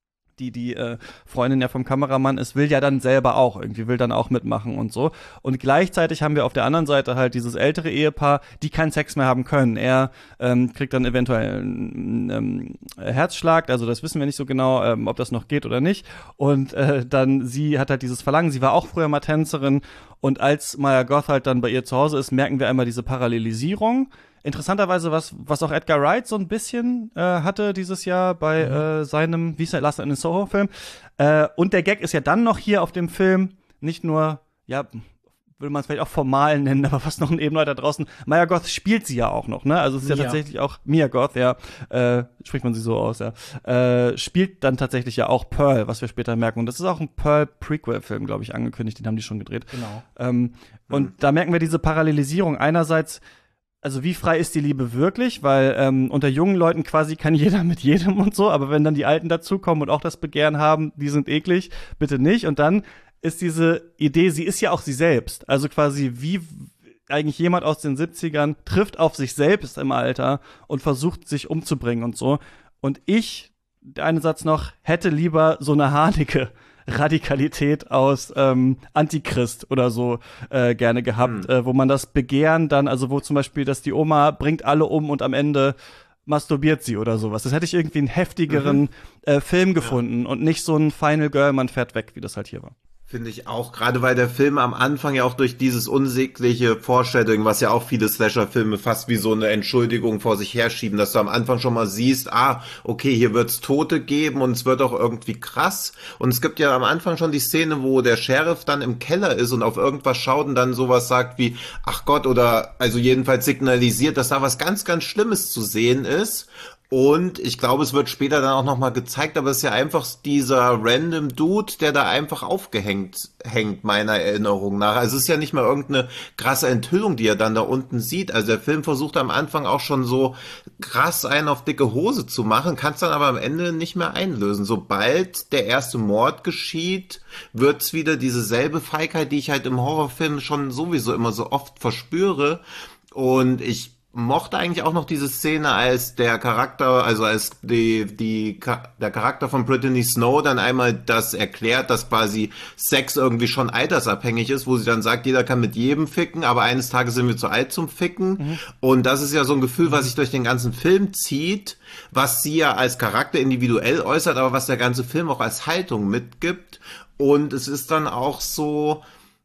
die die äh, Freundin ja vom Kameramann ist, will ja dann selber auch irgendwie, will dann auch mitmachen und so. Und gleichzeitig haben wir auf der anderen Seite halt dieses ältere Ehepaar, die keinen Sex mehr haben können. Er ähm, kriegt dann eventuell einen ähm, Herzschlag, also das wissen wir nicht so genau, ähm, ob das noch geht oder nicht. Und äh, dann, sie hat halt dieses Verlangen, sie war auch früher mal Tänzerin. Und als Maya Goth halt dann bei ihr zu Hause ist, merken wir einmal diese Parallelisierung. Interessanterweise, was was auch Edgar Wright so ein bisschen äh, hatte dieses Jahr bei mhm. äh, seinem, wie ist der, Last Night in Soho-Film. Äh, und der Gag ist ja dann noch hier auf dem Film nicht nur, ja, würde man es vielleicht auch formal nennen, aber fast noch ein Eben weiter draußen. Maya Goth spielt sie ja auch noch, ne? Also es ist ja, ja tatsächlich auch Mia Goth, ja, äh, spricht man sie so aus, ja, äh, spielt dann tatsächlich ja auch Pearl, was wir später merken. Und das ist auch ein Pearl-Prequel-Film, glaube ich, angekündigt, den haben die schon gedreht. Genau. Ähm, mhm. Und da merken wir diese Parallelisierung. Einerseits, also wie frei ist die Liebe wirklich? Weil ähm, unter jungen Leuten quasi kann jeder mit jedem und so, aber wenn dann die Alten dazukommen und auch das Begehren haben, die sind eklig, bitte nicht. Und dann ist diese Idee, sie ist ja auch sie selbst. Also quasi wie eigentlich jemand aus den siebzigern trifft auf sich selbst im Alter und versucht, sich umzubringen und so. Und ich, der eine Satz noch, hätte lieber so eine hartige Radikalität aus ähm, Antichrist oder so äh, gerne gehabt, mhm. äh, wo man das Begehren dann, also wo zum Beispiel, dass die Oma bringt alle um und am Ende masturbiert sie oder sowas. Das hätte ich irgendwie einen heftigeren mhm. äh, Film gefunden ja. und nicht so ein Final Girl, man fährt weg, wie das halt hier war. Finde ich auch, gerade weil der Film am Anfang ja auch durch dieses unsägliche Foreshadowing, was ja auch viele Slasher-Filme fast wie so eine Entschuldigung vor sich herschieben, dass du am Anfang schon mal siehst, ah, okay, hier wird's Tote geben und es wird auch irgendwie krass. Und es gibt ja am Anfang schon die Szene, wo der Sheriff dann im Keller ist und auf irgendwas schaut und dann sowas sagt wie, ach Gott, oder also jedenfalls signalisiert, dass da was ganz, ganz Schlimmes zu sehen ist. Und ich glaube, es wird später dann auch nochmal gezeigt, aber es ist ja einfach dieser random Dude, der da einfach aufgehängt hängt, meiner Erinnerung nach. Also es ist ja nicht mal irgendeine krasse Enthüllung, die er dann da unten sieht. Also der Film versucht am Anfang auch schon so krass einen auf dicke Hose zu machen, kann es dann aber am Ende nicht mehr einlösen. Sobald der erste Mord geschieht, wird's wieder dieselbe Feigheit, die ich halt im Horrorfilm schon sowieso immer so oft verspüre. Und ich mochte eigentlich auch noch diese Szene, als der Charakter, also als die, die, der Charakter von Brittany Snow dann einmal das erklärt, dass quasi Sex irgendwie schon altersabhängig ist, wo sie dann sagt, jeder kann mit jedem ficken, aber eines Tages sind wir zu alt zum Ficken. Mhm. Und das ist ja so ein Gefühl, was sich durch den ganzen Film zieht, was sie ja als Charakter individuell äußert, aber was der ganze Film auch als Haltung mitgibt. Und es ist dann auch so,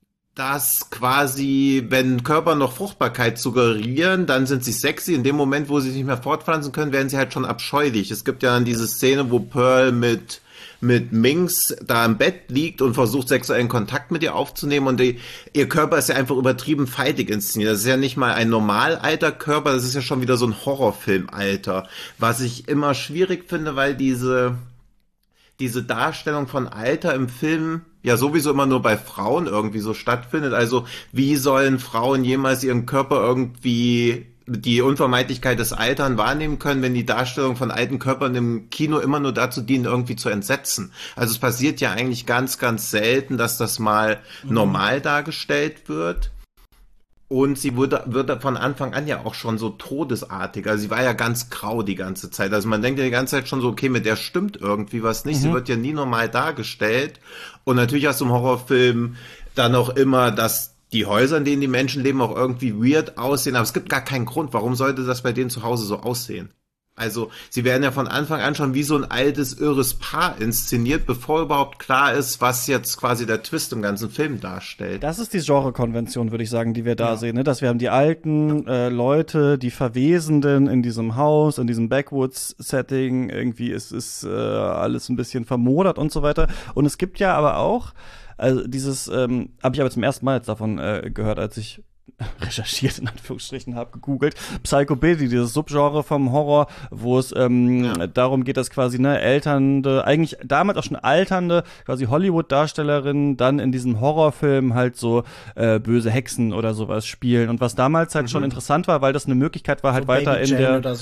dass quasi, wenn Körper noch Fruchtbarkeit suggerieren, dann sind sie sexy. In dem Moment, wo sie sich nicht mehr fortpflanzen können, werden sie halt schon abscheulich. Es gibt ja dann diese Szene, wo Pearl mit mit Minx da im Bett liegt und versucht, sexuellen Kontakt mit ihr aufzunehmen und die, ihr Körper ist ja einfach übertrieben feitig inszeniert. Das ist ja nicht mal ein normal alter Körper, das ist ja schon wieder so ein Horrorfilm-Alter. Was ich immer schwierig finde, weil diese diese Darstellung von Alter im Film ja sowieso immer nur bei Frauen irgendwie so stattfindet. Also wie sollen Frauen jemals ihren Körper irgendwie die Unvermeidlichkeit des Altern wahrnehmen können, wenn die Darstellung von alten Körpern im Kino immer nur dazu dienen, irgendwie zu entsetzen. Also es passiert ja eigentlich ganz, ganz selten, dass das mal mhm. normal dargestellt wird. Und sie wurde, wird von Anfang an ja auch schon so todesartig. Also sie war ja ganz grau die ganze Zeit. Also man denkt ja die ganze Zeit schon so, okay, mit der stimmt irgendwie was nicht. Mhm. Sie wird ja nie normal dargestellt. Und natürlich hast du im Horrorfilm dann auch immer, dass die Häuser, in denen die Menschen leben, auch irgendwie weird aussehen. Aber es gibt gar keinen Grund. Warum sollte das bei denen zu Hause so aussehen? Also sie werden ja von Anfang an schon wie so ein altes, irres Paar inszeniert, bevor überhaupt klar ist, was jetzt quasi der Twist im ganzen Film darstellt. Das ist die Genrekonvention, würde ich sagen, die wir da ja. sehen, ne? Dass wir haben die alten äh, Leute, die Verwesenden in diesem Haus, in diesem Backwoods-Setting, irgendwie ist ist äh, alles ein bisschen vermodert und so weiter. Und es gibt ja aber auch, also dieses, ähm, habe ich aber zum ersten Mal jetzt davon äh, gehört, als ich recherchiert, in Anführungsstrichen, habe gegoogelt. Psychobilly, dieses Subgenre vom Horror, wo es ähm, ja. darum geht, dass quasi ne alternde, eigentlich damals auch schon alternde, quasi Hollywood-Darstellerinnen dann in diesem Horrorfilm halt so äh, böse Hexen oder sowas spielen. Und was damals halt mhm. schon interessant war, weil das eine Möglichkeit war, halt so weiter Baby in Jane der oder so.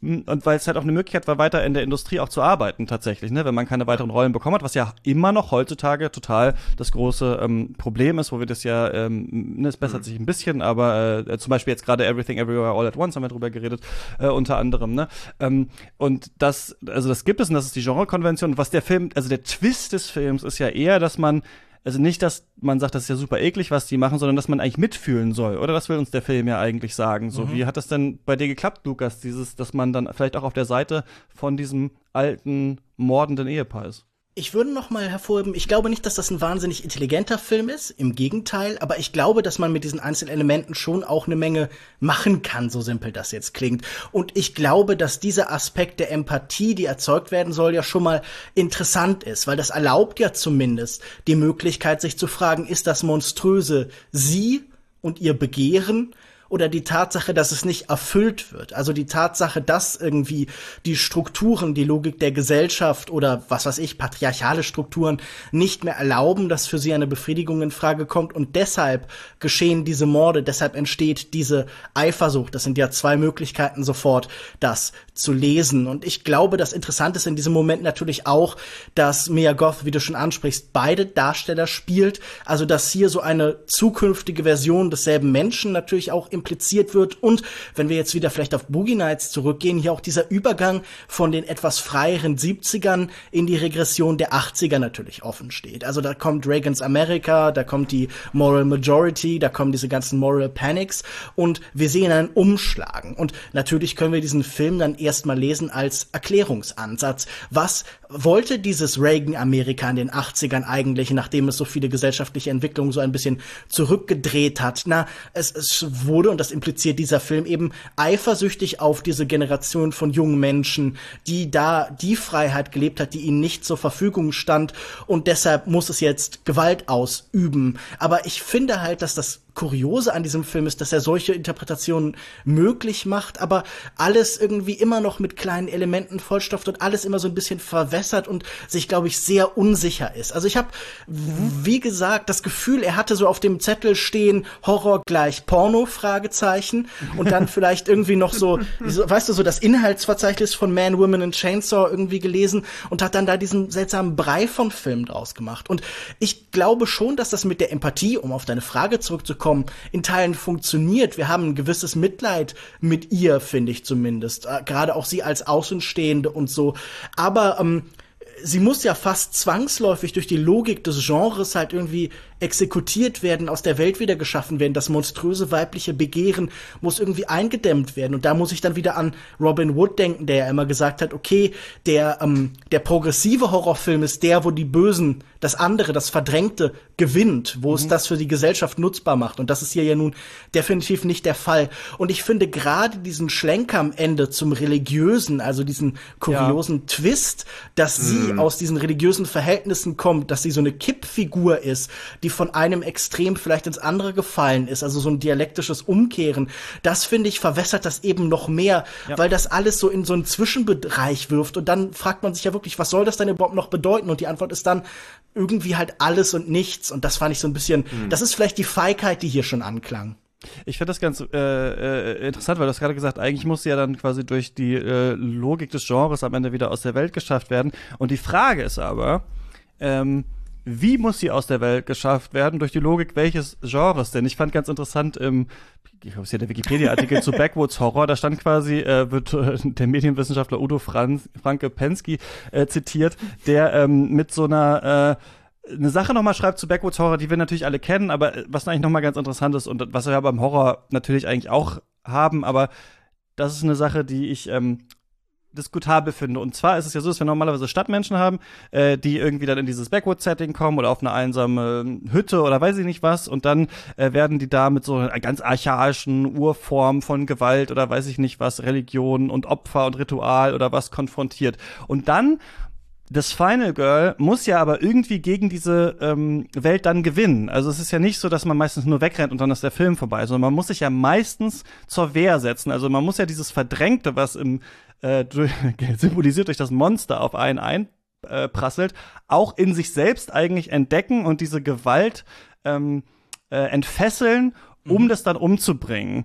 Und weil es halt auch eine Möglichkeit war, weiter in der Industrie auch zu arbeiten tatsächlich, ne, wenn man keine weiteren Rollen bekommen hat, was ja immer noch heutzutage total das große ähm, Problem ist, wo wir das ja, ähm, ne, es bessert sich ein bisschen, aber äh, zum Beispiel jetzt gerade Everything Everywhere All at Once haben wir drüber geredet, äh, unter anderem, ne, ähm, und das, also das gibt es und das ist die Genrekonvention. Und was der Film, also der Twist des Films ist ja eher, dass man Also nicht, dass man sagt, das ist ja super eklig, was die machen, sondern dass man eigentlich mitfühlen soll. Oder das will uns der Film ja eigentlich sagen. So, mhm. Wie hat das denn bei dir geklappt, Lukas, dieses, dass man dann vielleicht auch auf der Seite von diesem alten, mordenden Ehepaar ist? Ich würde noch mal hervorheben, ich glaube nicht, dass das ein wahnsinnig intelligenter Film ist, im Gegenteil, aber ich glaube, dass man mit diesen einzelnen Elementen schon auch eine Menge machen kann, so simpel das jetzt klingt. Und ich glaube, dass dieser Aspekt der Empathie, die erzeugt werden soll, ja schon mal interessant ist, weil das erlaubt ja zumindest die Möglichkeit, sich zu fragen, ist das Monströse sie und ihr Begehren? Oder die Tatsache, dass es nicht erfüllt wird. Also die Tatsache, dass irgendwie die Strukturen, die Logik der Gesellschaft oder was weiß ich, patriarchale Strukturen nicht mehr erlauben, dass für sie eine Befriedigung in Frage kommt. Und deshalb geschehen diese Morde, deshalb entsteht diese Eifersucht. Das sind ja zwei Möglichkeiten sofort, das zu lesen. Und ich glaube, das Interessante ist in diesem Moment natürlich auch, dass Mia Goth, wie du schon ansprichst, beide Darsteller spielt. Also dass hier so eine zukünftige Version desselben Menschen natürlich auch impliziert wird und wenn wir jetzt wieder vielleicht auf Boogie Nights zurückgehen, hier auch dieser Übergang von den etwas freieren siebzigern in die Regression der achtziger natürlich offen steht. Also da kommt Reagans America, da kommt die Moral Majority, da kommen diese ganzen Moral Panics und wir sehen einen Umschlagen. Und natürlich können wir diesen Film dann erstmal lesen als Erklärungsansatz. Was wollte dieses Reagan-Amerika in den achtzigern eigentlich, nachdem es so viele gesellschaftliche Entwicklungen so ein bisschen zurückgedreht hat? Na, es, es wurde, und das impliziert dieser Film eben, eifersüchtig auf diese Generation von jungen Menschen, die da die Freiheit gelebt hat, die ihnen nicht zur Verfügung stand und deshalb muss es jetzt Gewalt ausüben. Aber ich finde halt, dass das Kuriose an diesem Film ist, dass er solche Interpretationen möglich macht, aber alles irgendwie immer noch mit kleinen Elementen vollstopft und alles immer so ein bisschen verwässert und sich, glaube ich, sehr unsicher ist. Also ich habe, wie gesagt, das Gefühl, er hatte so auf dem Zettel stehen, Horror gleich Porno, Fragezeichen, und dann vielleicht irgendwie noch so, so, weißt du, so das Inhaltsverzeichnis von Man, Woman and Chainsaw irgendwie gelesen und hat dann da diesen seltsamen Brei von Film draus gemacht. Und ich glaube schon, dass das mit der Empathie, um auf deine Frage zurückzukommen, in Teilen funktioniert. Wir haben ein gewisses Mitleid mit ihr, finde ich zumindest. Äh, gerade auch sie als Außenstehende und so. Aber ähm, sie muss ja fast zwangsläufig durch die Logik des Genres halt irgendwie exekutiert werden, aus der Welt wieder geschaffen werden. Das monströse weibliche Begehren muss irgendwie eingedämmt werden. Und da muss ich dann wieder an Robin Wood denken, der ja immer gesagt hat, okay, der, ähm, der progressive Horrorfilm ist der, wo die Bösen, das andere, das Verdrängte gewinnt, wo mhm. es das für die Gesellschaft nutzbar macht. Und das ist hier ja nun definitiv nicht der Fall. Und ich finde gerade diesen Schlenker am Ende zum Religiösen, also diesen kuriosen ja. Twist, dass mhm. sie aus diesen religiösen Verhältnissen kommt, dass sie so eine Kippfigur ist, die von einem Extrem vielleicht ins andere gefallen ist, also so ein dialektisches Umkehren, das, finde ich, verwässert das eben noch mehr, ja. weil das alles so in so einen Zwischenbereich wirft und dann fragt man sich ja wirklich, was soll das denn überhaupt noch bedeuten? Und die Antwort ist dann irgendwie halt alles und nichts und das fand ich so ein bisschen, mhm. das ist vielleicht die Feigheit, die hier schon anklang. Ich finde das ganz äh, äh, interessant, weil du hast gerade gesagt, eigentlich muss sie ja dann quasi durch die äh, Logik des Genres am Ende wieder aus der Welt geschafft werden. Und die Frage ist aber, ähm, wie muss sie aus der Welt geschafft werden? Durch die Logik welches Genres? Denn ich fand ganz interessant im, ich glaube, es ist ja der Wikipedia-Artikel zu Backwoods Horror, da stand quasi, äh, wird äh, der Medienwissenschaftler Udo Franz, Franke Pensky äh, zitiert, der ähm, mit so einer äh, eine Sache nochmal schreibt zu Backwoods Horror, die wir natürlich alle kennen, aber was eigentlich nochmal ganz interessant ist und was wir ja beim Horror natürlich eigentlich auch haben, aber das ist eine Sache, die ich ähm, diskutabel finde. Und zwar ist es ja so, dass wir normalerweise Stadtmenschen haben, äh, die irgendwie dann in dieses Backwoods-Setting kommen oder auf eine einsame Hütte oder weiß ich nicht was und dann äh, werden die da mit so einer ganz archaischen Urform von Gewalt oder weiß ich nicht was, Religion und Opfer und Ritual oder was konfrontiert. Und dann das Final Girl muss ja aber irgendwie gegen diese ähm, Welt dann gewinnen. Also es ist ja nicht so, dass man meistens nur wegrennt und dann ist der Film vorbei, sondern man muss sich ja meistens zur Wehr setzen. Also man muss ja dieses Verdrängte, was im äh, durch, symbolisiert durch das Monster auf einen einprasselt, äh, auch in sich selbst eigentlich entdecken und diese Gewalt ähm, äh, entfesseln, um mhm. das dann umzubringen.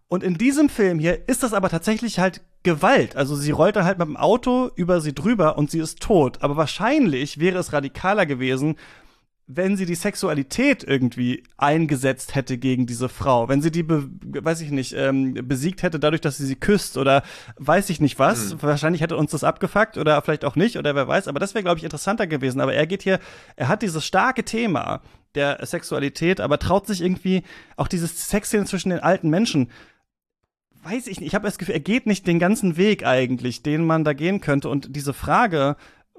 Und in diesem Film hier ist das aber tatsächlich halt Gewalt. Also sie rollt dann halt mit dem Auto über sie drüber und sie ist tot. Aber wahrscheinlich wäre es radikaler gewesen, wenn sie die Sexualität irgendwie eingesetzt hätte gegen diese Frau. Wenn sie die, be- weiß ich nicht, ähm, besiegt hätte dadurch, dass sie sie küsst oder weiß ich nicht was. Mhm. Wahrscheinlich hätte uns das abgefuckt oder vielleicht auch nicht oder wer weiß. Aber das wäre, glaube ich, interessanter gewesen. Aber er geht hier, er hat dieses starke Thema der Sexualität, aber traut sich irgendwie auch dieses Sexszenen zwischen den alten Menschen. Weiß ich nicht. Ich habe das Gefühl, er geht nicht den ganzen Weg eigentlich, den man da gehen könnte. Und diese Frage,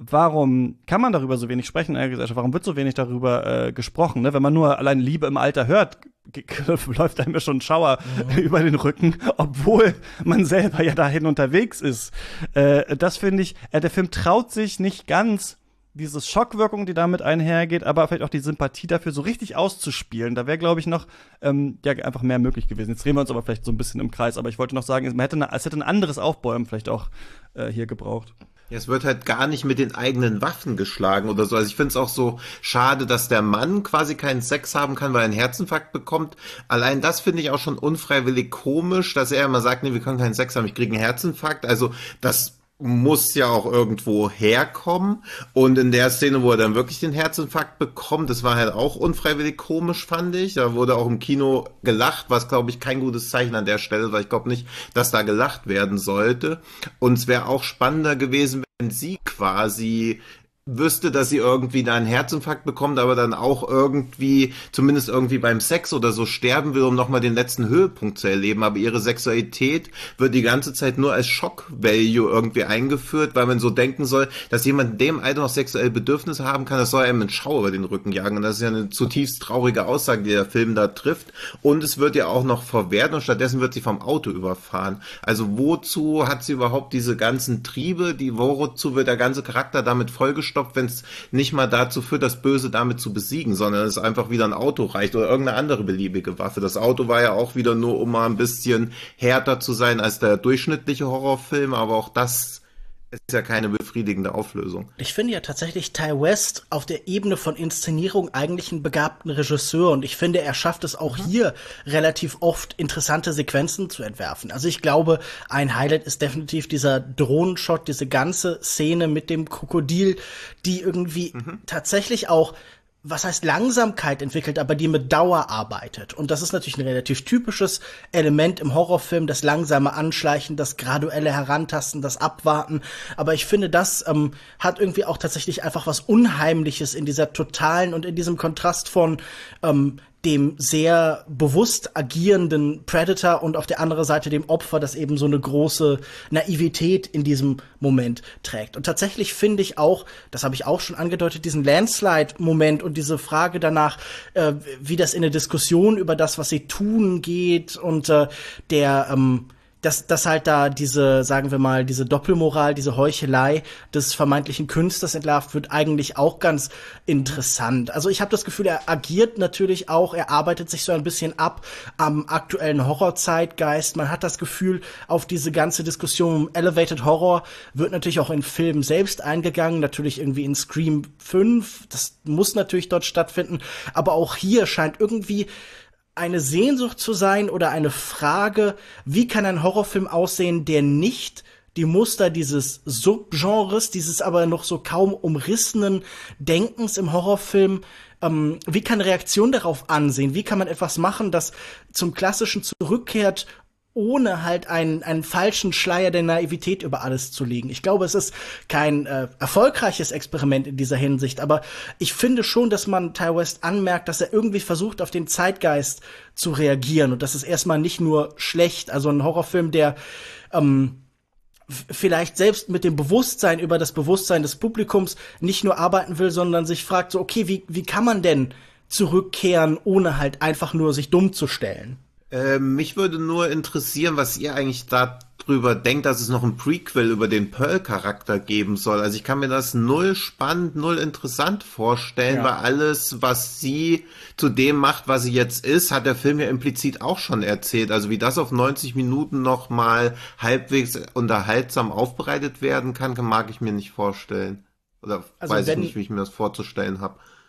warum kann man darüber so wenig sprechen in der Gesellschaft? Warum wird so wenig darüber äh, gesprochen? Ne? Wenn man nur allein Liebe im Alter hört, g- g- läuft einem ja schon ein Schauer mhm. über den Rücken, obwohl man selber ja dahin unterwegs ist. Äh, das finde ich, äh, der Film traut sich nicht ganz, diese Schockwirkung, die damit einhergeht, aber vielleicht auch die Sympathie dafür so richtig auszuspielen. Da wäre, glaube ich, noch ähm, ja einfach mehr möglich gewesen. Jetzt drehen wir uns aber vielleicht so ein bisschen im Kreis. Aber ich wollte noch sagen, man hätte eine, es hätte ein anderes Aufbäumen vielleicht auch äh, hier gebraucht. Ja, es wird halt gar nicht mit den eigenen Waffen geschlagen oder so. Also ich finde es auch so schade, dass der Mann quasi keinen Sex haben kann, weil er einen Herzinfarkt bekommt. Allein das finde ich auch schon unfreiwillig komisch, dass er immer sagt, nee, wir können keinen Sex haben, ich kriege einen Herzinfarkt. Also das muss ja auch irgendwo herkommen. Und in der Szene, wo er dann wirklich den Herzinfarkt bekommt, das war halt auch unfreiwillig komisch, fand ich. Da wurde auch im Kino gelacht, was, glaube ich, kein gutes Zeichen an der Stelle, weil ich glaube nicht, dass da gelacht werden sollte. Und es wäre auch spannender gewesen, wenn sie quasi wüsste, dass sie irgendwie da einen Herzinfarkt bekommt, aber dann auch irgendwie, zumindest irgendwie beim Sex oder so sterben will, um nochmal den letzten Höhepunkt zu erleben. Aber ihre Sexualität wird die ganze Zeit nur als Shock-Value irgendwie eingeführt, weil man so denken soll, dass jemand in dem Alter noch sexuelle Bedürfnisse haben kann, das soll einem einen Schauer über den Rücken jagen. Und das ist ja eine zutiefst traurige Aussage, die der Film da trifft. Und es wird ja auch noch verwehrt und stattdessen wird sie vom Auto überfahren. Also wozu hat sie überhaupt diese ganzen Triebe? Die, wozu wird der ganze Charakter damit vollgestopft, wenn es nicht mal dazu führt, das Böse damit zu besiegen, sondern es einfach wieder ein Auto reicht oder irgendeine andere beliebige Waffe. Das Auto war ja auch wieder nur, um mal ein bisschen härter zu sein als der durchschnittliche Horrorfilm, aber auch das ist ja keine befriedigende Auflösung. Ich finde ja tatsächlich Ty West auf der Ebene von Inszenierung eigentlich einen begabten Regisseur und ich finde, er schafft es auch mhm. hier relativ oft interessante Sequenzen zu entwerfen. Also ich glaube, ein Highlight ist definitiv dieser Drohnenshot, diese ganze Szene mit dem Krokodil, die irgendwie mhm. tatsächlich auch, was heißt Langsamkeit entwickelt, aber die mit Dauer arbeitet. Und das ist natürlich ein relativ typisches Element im Horrorfilm, das langsame Anschleichen, das graduelle Herantasten, das Abwarten. Aber ich finde, das ähm, hat irgendwie auch tatsächlich einfach was Unheimliches in dieser totalen und in diesem Kontrast von ähm, dem sehr bewusst agierenden Predator und auf der anderen Seite dem Opfer, das eben so eine große Naivität in diesem Moment trägt. Und tatsächlich finde ich auch, das habe ich auch schon angedeutet, diesen Landslide-Moment und diese Frage danach, äh, wie das in der Diskussion über das, was sie tun, geht und äh, der ähm, dass, dass halt da diese, sagen wir mal, diese Doppelmoral, diese Heuchelei des vermeintlichen Künstlers entlarvt wird, eigentlich auch ganz interessant. Also ich habe das Gefühl, er agiert natürlich auch, er arbeitet sich so ein bisschen ab am aktuellen Horrorzeitgeist. Man hat das Gefühl, auf diese ganze Diskussion um Elevated Horror wird natürlich auch in Filmen selbst eingegangen, natürlich irgendwie in Scream fünf, das muss natürlich dort stattfinden, aber auch hier scheint irgendwie eine Sehnsucht zu sein oder eine Frage, wie kann ein Horrorfilm aussehen, der nicht die Muster dieses Subgenres, dieses aber noch so kaum umrissenen Denkens im Horrorfilm, ähm, wie kann Reaktion darauf ansehen? Wie kann man etwas machen, das zum Klassischen zurückkehrt, ohne halt einen, einen falschen Schleier der Naivität über alles zu legen. Ich glaube, es ist kein äh, erfolgreiches Experiment in dieser Hinsicht, aber ich finde schon, dass man Ty West anmerkt, dass er irgendwie versucht, auf den Zeitgeist zu reagieren und das ist erstmal nicht nur schlecht, also ein Horrorfilm, der ähm, f- vielleicht selbst mit dem Bewusstsein über das Bewusstsein des Publikums nicht nur arbeiten will, sondern sich fragt so, okay, wie, wie kann man denn zurückkehren, ohne halt einfach nur sich dumm zu stellen? Äh, mich würde nur interessieren, was ihr eigentlich darüber denkt, dass es noch ein Prequel über den Pearl-Charakter geben soll. Also ich kann mir das null spannend, null interessant vorstellen, ja. Weil alles, was sie zu dem macht, was sie jetzt ist, hat der Film ja implizit auch schon erzählt. Also wie das auf neunzig Minuten noch mal halbwegs unterhaltsam aufbereitet werden kann, mag ich mir nicht vorstellen. Oder also weiß ich nicht, wie ich mir das vorzustellen habe.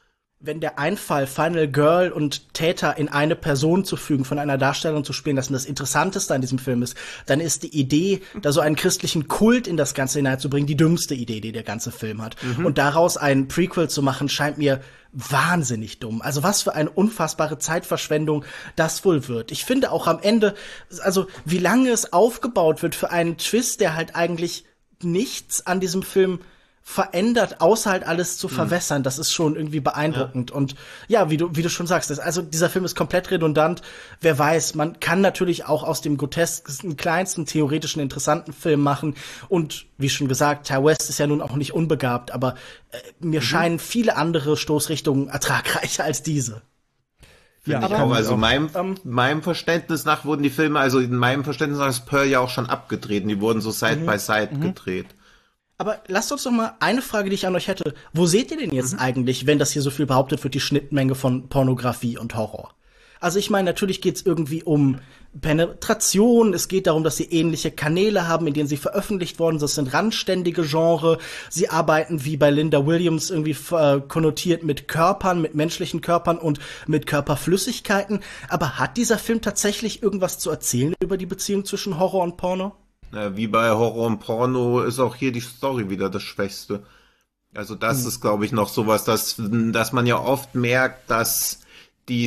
wenn der Einfall, Final Girl und Täter in eine Person zu fügen, von einer Darstellerin zu spielen, das das Interessanteste an diesem Film ist, dann ist die Idee, da so einen christlichen Kult in das Ganze hineinzubringen, die dümmste Idee, die der ganze Film hat. Mhm. Und daraus ein Prequel zu machen, scheint mir wahnsinnig dumm. Also was für eine unfassbare Zeitverschwendung das wohl wird. Ich finde auch am Ende, also wie lange es aufgebaut wird für einen Twist, der halt eigentlich nichts an diesem Film verändert, außer halt alles zu verwässern. Das ist schon irgendwie beeindruckend. Ja. Und ja, wie du, wie du schon sagst, das, also dieser Film ist komplett redundant. Wer weiß, man kann natürlich auch aus dem groteskesten, kleinsten, theoretischen, interessanten Film machen. Und wie schon gesagt, Ty West ist ja nun auch nicht unbegabt, aber äh, mir mhm. scheinen viele andere Stoßrichtungen ertragreicher als diese. Ja, aber, auch. Also meinem, ähm, meinem Verständnis nach wurden die Filme, also in meinem Verständnis nach ist Pearl ja auch schon abgedreht. Die wurden so Side mhm. by Side mhm. gedreht. Aber lasst uns doch mal eine Frage, die ich an euch hätte. Wo seht ihr denn jetzt mhm. eigentlich, wenn das hier so viel behauptet wird, die Schnittmenge von Pornografie und Horror? Also ich meine, natürlich geht's irgendwie um Penetration. Es geht darum, dass sie ähnliche Kanäle haben, in denen sie veröffentlicht worden sind. Das sind randständige Genre. Sie arbeiten wie bei Linda Williams irgendwie äh, konnotiert mit Körpern, mit menschlichen Körpern und mit Körperflüssigkeiten. Aber hat dieser Film tatsächlich irgendwas zu erzählen über die Beziehung zwischen Horror und Porno? Wie bei Horror und Porno ist auch hier die Story wieder das Schwächste. Also das mhm. ist, glaube ich, noch sowas, dass, dass man ja oft merkt, dass die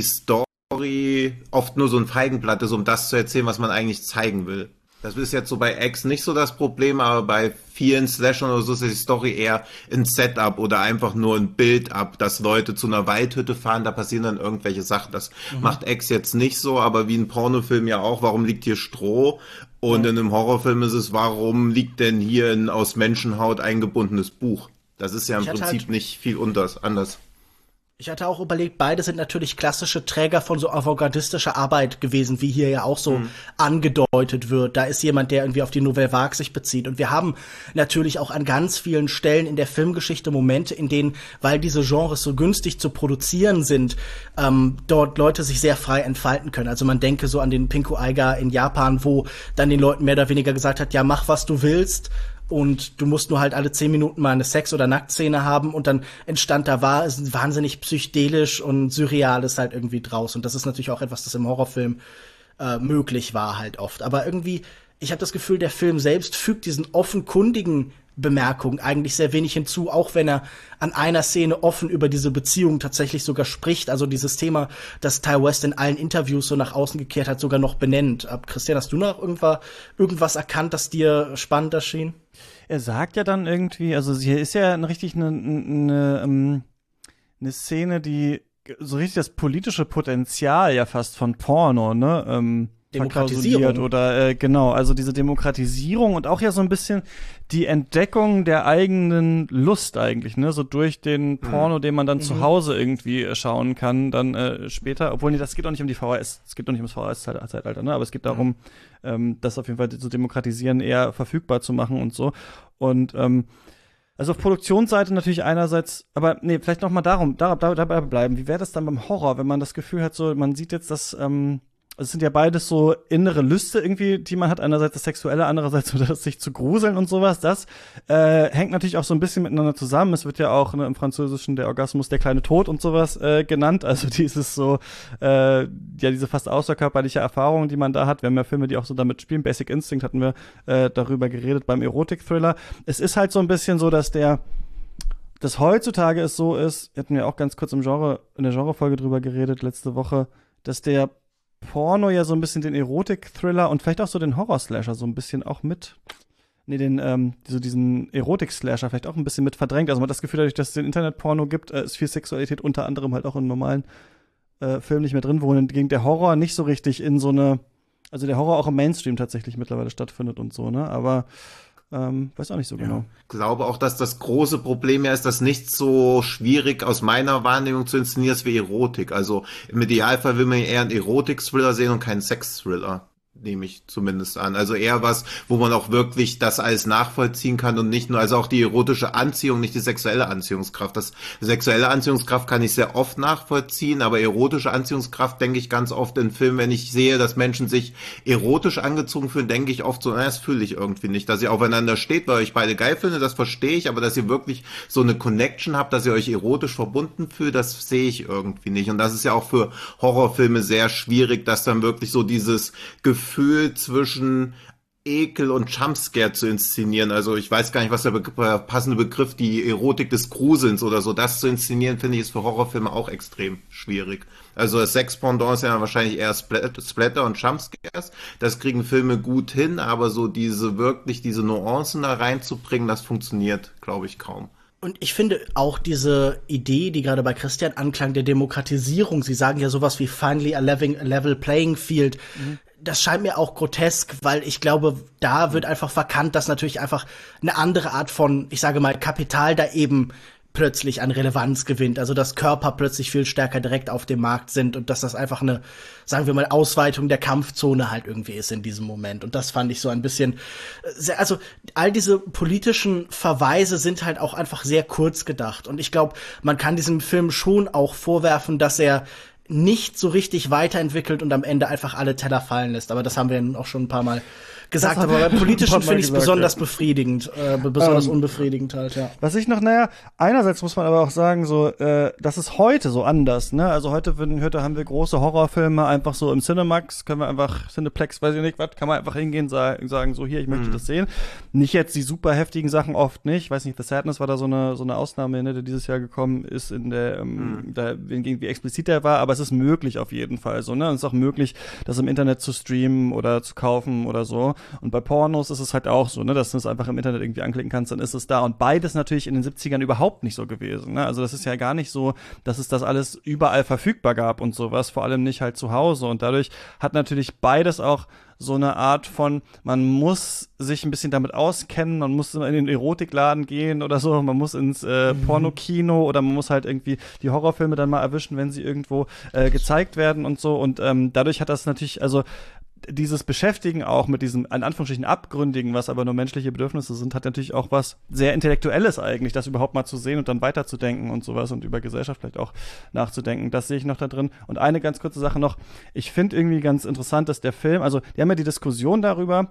Story oft nur so ein Feigenblatt ist, um das zu erzählen, was man eigentlich zeigen will. Das ist jetzt so bei X nicht so das Problem, aber bei vielen Slashern oder so ist die Story eher ein Setup oder einfach nur ein Build-up, dass Leute zu einer Waldhütte fahren, da passieren dann irgendwelche Sachen. Das mhm. macht X jetzt nicht so, aber wie ein Pornofilm ja auch, warum liegt hier Stroh? Und ja. in einem Horrorfilm ist es, warum liegt denn hier ein aus Menschenhaut eingebundenes Buch? Das ist ja im Prinzip halt nicht viel anders. Ich hatte auch überlegt, beide sind natürlich klassische Träger von so avantgardistischer Arbeit gewesen, wie hier ja auch so mhm. angedeutet wird. Da ist jemand, der irgendwie auf die Nouvelle Vague sich bezieht. Und wir haben natürlich auch an ganz vielen Stellen in der Filmgeschichte Momente, in denen, weil diese Genres so günstig zu produzieren sind, ähm, dort Leute sich sehr frei entfalten können. Also man denke so an den Pinku Eiger in Japan, wo dann den Leuten mehr oder weniger gesagt hat, ja, mach, was du willst. Und du musst nur halt alle zehn Minuten mal eine Sex- oder Nacktszene haben und dann entstand da war es wahnsinnig psychedelisch und surreales halt irgendwie draus. Und das ist natürlich auch etwas, das im Horrorfilm äh, möglich war halt oft. Aber irgendwie, ich habe das Gefühl, der Film selbst fügt diesen offenkundigen Bemerkungen eigentlich sehr wenig hinzu, auch wenn er an einer Szene offen über diese Beziehung tatsächlich sogar spricht. Also dieses Thema, das Ty West in allen Interviews so nach außen gekehrt hat, sogar noch benennt. Ab Christian, hast du noch irgendwas, irgendwas erkannt, das dir spannend erschien? Er sagt ja dann irgendwie, also hier ist ja richtig eine, eine, eine, eine Szene, die so richtig das politische Potenzial ja fast von Porno, ne, ähm, Demokratisierung oder äh, genau, also diese Demokratisierung und auch ja so ein bisschen die Entdeckung der eigenen Lust eigentlich, ne, so durch den Porno, mhm. den man dann mhm. zu Hause irgendwie schauen kann, dann äh, später, obwohl nee, das geht auch nicht um die V H S, es geht auch nicht ums V H S-Zeitalter, ne, aber es geht darum, mhm. ähm, das auf jeden Fall zu demokratisieren, eher verfügbar zu machen und so und ähm, also auf Produktionsseite natürlich einerseits, aber nee, vielleicht noch mal darum, da, da, dabei bleiben, wie wäre das dann beim Horror, wenn man das Gefühl hat, so, man sieht jetzt, dass ähm, es sind ja beides so innere Lüste irgendwie, die man hat. Einerseits das Sexuelle, andererseits so das sich zu gruseln und sowas. Das äh, hängt natürlich auch so ein bisschen miteinander zusammen. Es wird ja auch ne, im Französischen der Orgasmus der kleine Tod und sowas äh, genannt. Also dieses so, äh, ja diese fast außerkörperliche Erfahrung, die man da hat. Wir haben ja Filme, die auch so damit spielen. Basic Instinct hatten wir äh, darüber geredet beim Erotik-Thriller. Es ist halt so ein bisschen so, dass der dass heutzutage es so ist, hatten wir auch ganz kurz im Genre, in der Genrefolge drüber geredet letzte Woche, dass der Porno ja so ein bisschen den Erotik-Thriller und vielleicht auch so den Horror-Slasher so ein bisschen auch mit, nee, den, ähm, so diesen Erotik-Slasher vielleicht auch ein bisschen mit verdrängt. Also man hat das Gefühl, dadurch, dass es den Internet-Porno gibt, äh, ist viel Sexualität unter anderem halt auch in normalen äh, Filmen nicht mehr drin, wohingegen der Horror nicht so richtig in so eine, also der Horror auch im Mainstream tatsächlich mittlerweile stattfindet und so, ne, aber Ähm, weiß auch nicht so genau. Ich glaube auch, dass das große Problem ja ist, dass nichts so schwierig aus meiner Wahrnehmung zu inszenieren ist wie Erotik. Also im Idealfall will man eher einen Erotik-Thriller sehen und keinen Sex-Thriller. nehme ich zumindest an. Also eher was, wo man auch wirklich das alles nachvollziehen kann und nicht nur, also auch die erotische Anziehung, nicht die sexuelle Anziehungskraft. Das sexuelle Anziehungskraft kann ich sehr oft nachvollziehen, aber erotische Anziehungskraft denke ich ganz oft in Filmen, wenn ich sehe, dass Menschen sich erotisch angezogen fühlen, denke ich oft so, na, das fühle ich irgendwie nicht. Dass ihr aufeinander steht, weil ihr euch beide geil findet, das verstehe ich, aber dass ihr wirklich so eine Connection habt, dass ihr euch erotisch verbunden fühlt, das sehe ich irgendwie nicht. Und das ist ja auch für Horrorfilme sehr schwierig, dass dann wirklich so dieses Gefühl Gefühl zwischen Ekel und Jumpscare zu inszenieren. Also ich weiß gar nicht, was der Be- passende Begriff, die Erotik des Gruselns oder so, das zu inszenieren, finde ich, ist für Horrorfilme auch extrem schwierig. Also das Sex-Pendant ist ja wahrscheinlich eher Spl- Splatter und Jumpscares. Das kriegen Filme gut hin, aber so diese wirklich, diese Nuancen da reinzubringen, das funktioniert, glaube ich, kaum. Und ich finde auch diese Idee, die gerade bei Christian anklang, der Demokratisierung, Sie sagen ja sowas wie finally a level, a level playing field, mhm. Das scheint mir auch grotesk, weil ich glaube, da wird einfach verkannt, dass natürlich einfach eine andere Art von, ich sage mal, Kapital da eben plötzlich an Relevanz gewinnt. Also dass Körper plötzlich viel stärker direkt auf dem Markt sind und dass das einfach eine, sagen wir mal, Ausweitung der Kampfzone halt irgendwie ist in diesem Moment. Und das fand ich so ein bisschen, sehr, also all diese politischen Verweise sind halt auch einfach sehr kurz gedacht. Und ich glaube, man kann diesem Film schon auch vorwerfen, dass er nicht so richtig weiterentwickelt und am Ende einfach alle Teller fallen lässt. Aber das haben wir ja nun auch schon ein paar Mal gesagt. Aber beim Politischen finde ich es besonders ja. befriedigend, äh, besonders ähm, unbefriedigend halt, ja. Was ich noch, naja, einerseits muss man aber auch sagen, so, äh, das ist heute so anders, ne? Also heute, heute haben wir große Horrorfilme einfach so im Cinemax, können wir einfach, Cineplex, weiß ich nicht, was, kann man einfach hingehen, sagen, sagen so, hier, ich möchte mhm. das sehen. Nicht jetzt die super heftigen Sachen, oft nicht. Ich weiß nicht, The Sadness war da so eine, so eine Ausnahme, ne, die dieses Jahr gekommen ist, in der, ähm, mhm. da, wie explizit der war, aber es ist möglich auf jeden Fall, so, ne? Und es ist auch möglich, das im Internet zu streamen oder zu kaufen oder so. Und bei Pornos ist es halt auch so, ne, dass du es einfach im Internet irgendwie anklicken kannst, dann ist es da. Und beides natürlich in den siebzigern überhaupt nicht so gewesen, ne? Also das ist ja gar nicht so, dass es das alles überall verfügbar gab und sowas, vor allem nicht halt zu Hause. Und dadurch hat natürlich beides auch so eine Art von, man muss sich ein bisschen damit auskennen, man muss in den Erotikladen gehen oder so, man muss ins äh, mhm. Pornokino oder man muss halt irgendwie die Horrorfilme dann mal erwischen, wenn sie irgendwo äh, gezeigt werden und so. Und ähm, dadurch hat das natürlich, also dieses Beschäftigen auch mit diesem, in Anführungsstrichen, Abgründigen, was aber nur menschliche Bedürfnisse sind, hat natürlich auch was sehr Intellektuelles eigentlich, das überhaupt mal zu sehen und dann weiterzudenken und sowas und über Gesellschaft vielleicht auch nachzudenken. Das sehe ich noch da drin. Und eine ganz kurze Sache noch. Ich finde irgendwie ganz interessant, dass der Film, also die haben ja die Diskussion darüber,